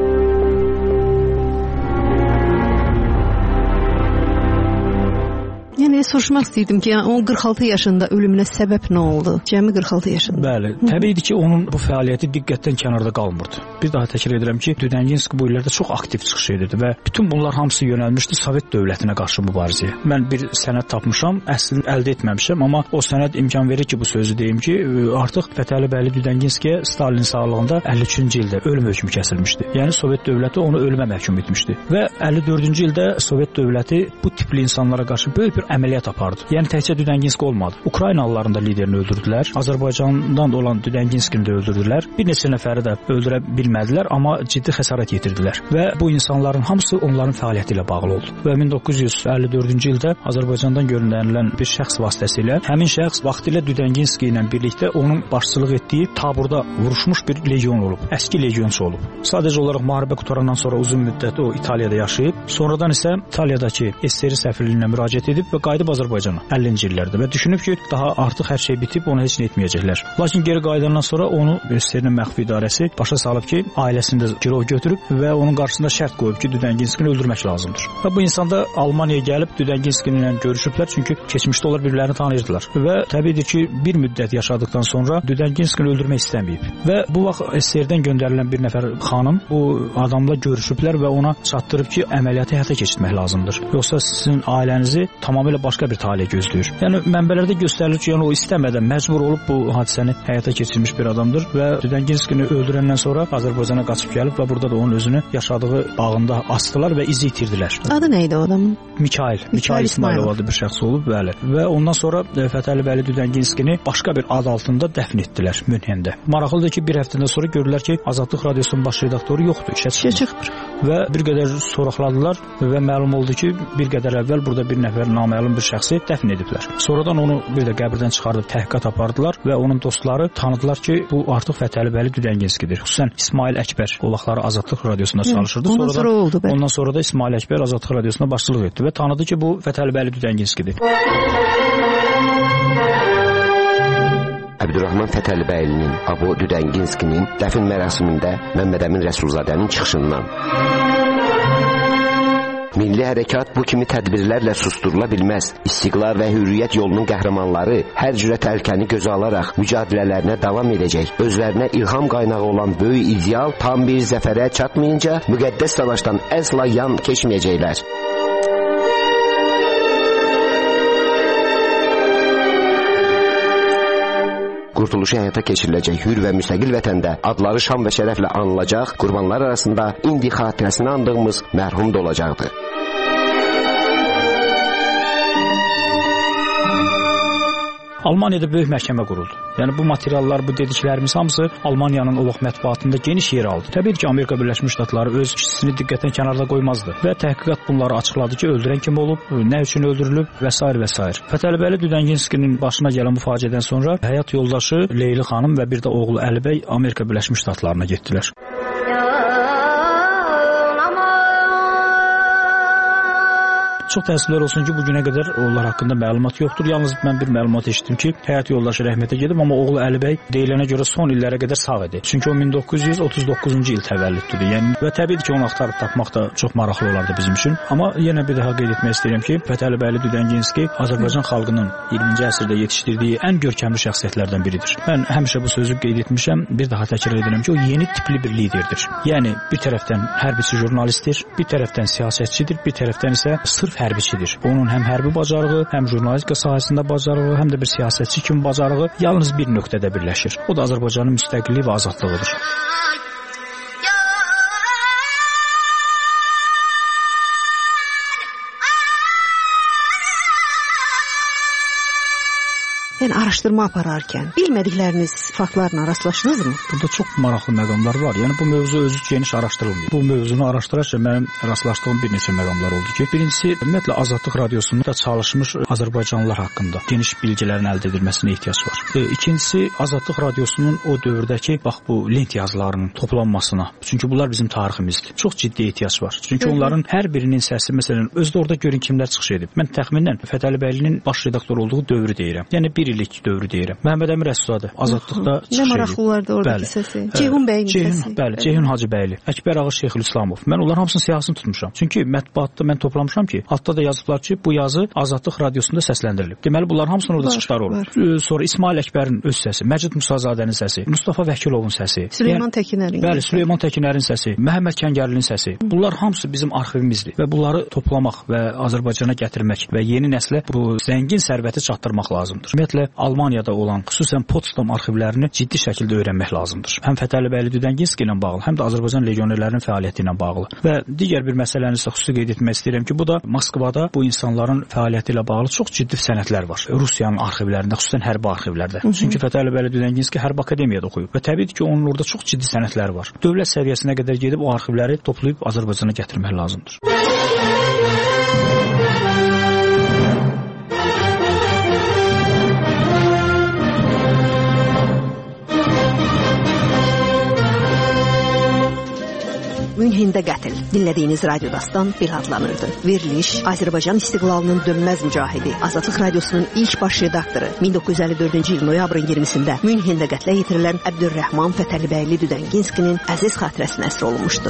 Soruşmaq istəyirdim ki, yəni, onun 46 yaşında ölümünə səbəb nə oldu? Cəmi 46 yaşında. Bəli, təbiidir ki, onun bu fəaliyyəti diqqətdən kənarda qalmırdı. Bir daha təkrar edirəm ki, Düdənginski bu illərdə çox aktiv çıxış edirdi və bütün bunlar hamısı yönəlmişdi Sovet dövlətinə qarşı mübarizəyə. Mən bir sənəd tapmışam, əslini əldə etməmişəm, amma o sənəd imkan verir ki, bu sözü deyim ki, artıq Fətəlibəyli Düdənginskiyə Stalinin sağlığında 53-cü ildə ölüm hökmü kəsilmişdi. Yəni Sovet dövləti onu ölümə məhkum etmişdi və 54-cü ildə Sovet dövləti bu tipli insanlara qarşı böyük bir əməliyyat apardı. Yəni təkcə Düdənginski olmadı. Ukraynalıların da liderini öldürdülər. Azərbaycandan olan Düdənginskini də öldürdülər. Bir neçə nəfəri də öldürə bilmədilər, amma ciddi xəsarət yetirdilər. Və bu insanların hamısı onların fəaliyyəti ilə bağlı oldu. Və 1954-cü ildə Azərbaycandan göndərilən bir şəxs vasitəsilə həmin şəxs vaxtilə Düdənginski ilə birlikdə onun başçılıq etdiyi taburda vuruşmuş bir legion olub. Əski legionçu olub. Sadəcə olaraq müharibə qutarandan sonra uzun müddət o İtaliyada yaşayıb. Sonradan isə İtaliyadakı SSR səfirliyinə müraciət edib və qayıdıb Azərbaycana 50-ci illərdə və düşünüb ki, daha artıq hər şey bitib, ona heç nə etməyəcəklər. Lakin geri qayıdandan sonra onu SSR-nin məxfi idarəsi başa salıb ki, ailəsini də girov götürüb və onun qarşısında şərt qoyub ki, Düdənginskini öldürmək lazımdır. Və bu insan da Almaniyaya gəlib Düdənginskini ilə görüşüblər, çünki keçmişdə onlar bir-birlərini tanıyırdılar. Və təbiidir ki, bir müddət yaşadıktan sonra Düdənginskini öldürmək istəməyib. Və bu vaxt SSR-dən göndərilən bir nəfər xanım bu adamla görüşüblər və ona çatdırıb ki, əməliyyatı həyata keçirmək lazımdır. Yoxsa sizin ailənizi tamamilə başqa bir taliyə gözləyir. Yəni mənbələrdə göstərilir ki, yəni o istəmədən məcbur olub bu hadisəni həyata keçirmiş bir adamdır və Düdənginskini öldürəndən sonra Azərbaycana qaçıb gəlib və burada da onun özünü yaşadığı bağında asdılar və izi itirdilər. Adı nə idi o adamın? Mikhail İsmailov adlı bir şəxs olub, bəli. Və ondan sonra Fətəlibəyli Düdənginskini başqa bir ad altında dəfn etdilər Münhendə. Maraqlıdır ki, bir həftədən sonra gördülər ki, Azadlıq radiosunun baş redaktoru yoxdur, işə çıxmır. Və bir qədər soraqladılar və məlum oldu ki, bir qədər əvvəl burada bir nəfər naməlum bir bir şəxsi dəfn ediblər. Sonradan onu bir də qəbirdən çıxardıb təhqiqat apardılar və onun dostları tanıdılar ki, bu artıq Fətəlibəyli Düdənginskidir. Xüsusən İsmail Əkbər o vaxtları Azadlıq radiosunda çalışırdı. Ondan sonra da İsmail Əkbər Azadlıq radiosunda başçılıq etdi və tanıdı ki, bu Fətəlibəyli Düdənginskidir. Əbdürrahman Fətəlibəylinin, Abu Düdənginskinin dəfn mərasimində Məmməd Əmin Rəsulzadənin çıxışından. Milli hərəkat bu kimi tədbirlərlə susturula bilməz. İstiqlal və hürriyyət yolunun qəhrəmanları hər cürə təhlükəni gözə alaraq mücadilələrinə davam edəcək. Özlərinə ilham qaynağı olan böyük ideal tam bir zəfərə çatmayınca müqəddəs savaşdan əsla yan keçməyəcəklər. Qurtuluşu həyata keçiriləcək hür və müstəqil vətəndə adları şan və şərəflə anılacaq, qurbanlar arasında indi xatirəsini andığımız mərhum da olacaqdır. Almaniyada böyük məhkəmə quruldu. Yəni bu materiallar, bu dediklərimiz hamısı Almaniyanın o vaxt mətbuatında geniş yer aldı. Təbii ki, Amerika Birləşmiş Ştatları öz işçisini diqqətdən kənarda qoymazdı və təhqiqat bunları açıqladı ki, öldürən kim olub, nə üçün öldürülüb və s. və s. Fətəlibəyli Düdənginskinin başına gələn bu faciədən sonra həyat yoldaşı Leyli xanım və bir də oğlu Əlibəy Amerika Birləşmiş Ştatlarına getdilər. Çox təəssüflər olsun ki, bugünə qədər onlar haqqında məlumat yoxdur. Yalnız mən bir məlumat eşitdim ki, həyat yoldaşı rəhmətə gedib, amma oğlu Əlibəy deyilənə görə son illərə qədər sağ idi. Çünki o 1939-cu il təvəllüddür. Yəni və təbii ki, onu axtarıb tapmaq da çox maraqlı olardı bizim üçün. Amma yenə bir daha qeyd etmək istəyirəm ki, Fətəlibəyli Düdənginski Azərbaycan xalqının 20-ci əsrdə yetişdirdiyi ən görkəmli şəxsiyyətlərdən biridir. Mən həmişə bu sözü qeyd etmişəm, bir daha təkrar edirəm ki, o yeni tipli bir liderdir. Yəni bir tərəfdən hərbiçi jurnalistdir, bir tərəfdən siyasətçidir, bir tərəfdən isə sırf hərbiçidir. Onun həm hərbi bacarığı, həm jurnalistika sahəsində bacarığı, həm də bir siyasətçi kimi bacarığı yalnız bir nöqtədə birləşir. O da Azərbaycanın müstəqilliyi və azadlığıdır. Yəni araşdırma apararkən bilmədikləriniz faktlarla rastlaşdınızmı? Burada çox maraqlı məqamlar var. Yəni bu mövzu özü geniş araşdırılmır. Bu mövzunu araşdırarkən mənim rastlaşdığım bir neçə məqamlar oldu ki, birincisi ümumiyyətlə Azadlıq radiosunda çalışmış azərbaycanlılar haqqında geniş bilgilərin əldə edilməsinə ehtiyac var. İkincisi Azadlıq radiosunun o dövrdəki bax bu lent yazılarının toplanmasına. Çünki bunlar bizim tariximizdir. Çox ciddi ehtiyac var. Çünki onların hər birinin səsi məsələn özdə orada görün kimlər çıxış edib. Mən təxminən Fətəlibəylinin baş redaktor olduğu dövrü deyirəm. Yəni bir illik dövrü deyirəm. Məhəmməd Əmin Rəsulzadə Azadlıqda çıxış edib. Nə maraqlılardı oradakı səsi? Ceyhun bəyin səsi. Bəli, Ceyhun Hacıbəyli, Əkbər Ağa Şeyxülislamov. Mən onların hamısının siyahısını tutmuşam. Çünki mətbuatda mən toplamışam ki, altda da yazıblar ki, bu yazı Azadlıq radiosunda səsləndirilib. Deməli bunların hamısının orada çıxışları olur. Sonra İsmail Əkbərin öz səsi, Məcid Musazadənin səsi, Mustafa Vəkilovun səsi, Süleyman Təkinərin. Bəli, Süleyman Təkinərin səsi, Məhəmməd Kəngərlinin səsi. Bunlar hamısı bizim arxivimizdir və bunları toplamaq və Azərbaycana gətirmək və yeni nəslə bu zəngin sərvəti çatdırmaq lazımdır. Ümumiyyətlə Almaniyada olan, xüsusən Potsdam arxivlərini ciddi şəkildə öyrənmək lazımdır. Həm Fətəlibəyli Düdənginski ilə bağlı, həm də Azərbaycan legionerlərinin fəaliyyəti ilə bağlı. Və digər bir məsələni isə xüsusi qeyd etmək istəyirəm ki, bu da Moskvada bu insanların fəaliyyəti ilə bağlı çox ciddi sənədlər var. Rusiyanın arxivlərində, xüsusən hərbi arxivlərdə. Çünki Fətəlibəyli Düdənginski hərbi akademiyada oxuyub və təbii ki, onun orada çox ciddi sənədlər var. Dövlət səviyyəsinə qədər gedib o arxivləri toplayıb Azərbaycana gətirmək lazımdır. Münhində qətl. Dinlədiyiniz radiodastan belə adlanırdı. Veriliş Azərbaycan istiqlalının dönməz mücahidi, Azadlıq radiosunun ilk baş redaktoru 1954-cü il noyabrın 20-sində Münhində qətlə yetirilən Əbdürrəhman Fətəlibəyli Düdənginskinin əziz xatirəsinə əsr olunmuşdu.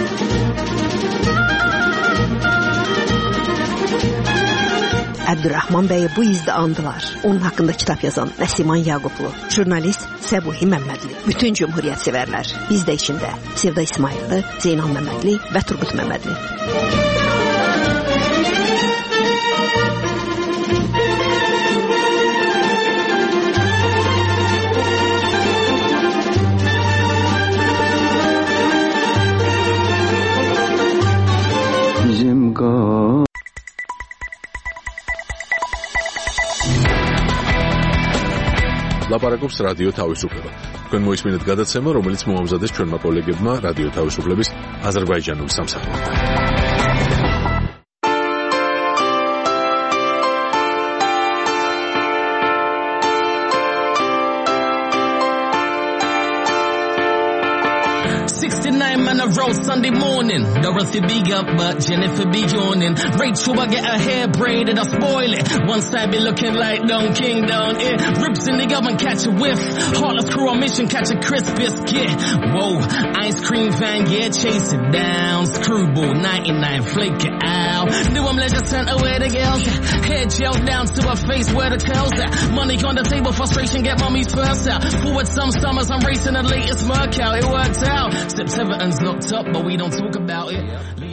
Əbdürrəhman bəyi bu izdə andılar. Onun haqqında kitab yazan Nəsiman Yaqublu, jurnalist Səbuhi Məmmədli, bütün cümhuriyyət sevərlər. Biz də içində Sevda İsmayıllı, Zeynal Məmmədli və Turqut Məmmədli. Bizim ლაპარაკობს რადიო თავისუფლება. თქვენ მოისმინეთ გადაცემა, რომელიც მოამზადეს ჩვენმა კოლეგებმა რადიო თავისუფლების აზერბაიჯანულ სამსახურში. 69 man a road Sunday morning. Dorothy big up, but Jennifer be yawning. Rachel, I get her hair braided, I spoil it. One side be looking like Don King down here. Rips in the oven, catch a whiff. Heartless crew on mission, catch a crisp biscuit. Whoa, ice cream van, yeah, chase it down. Screwball, 99, flake it out. New leisure center where the girls at. Head gel down to her face where the curls at. Money on the table, frustration, get mommy's first out. Forward some summers, I'm racing the latest Merc out. It worked out. September locked up, but we don't talk about it.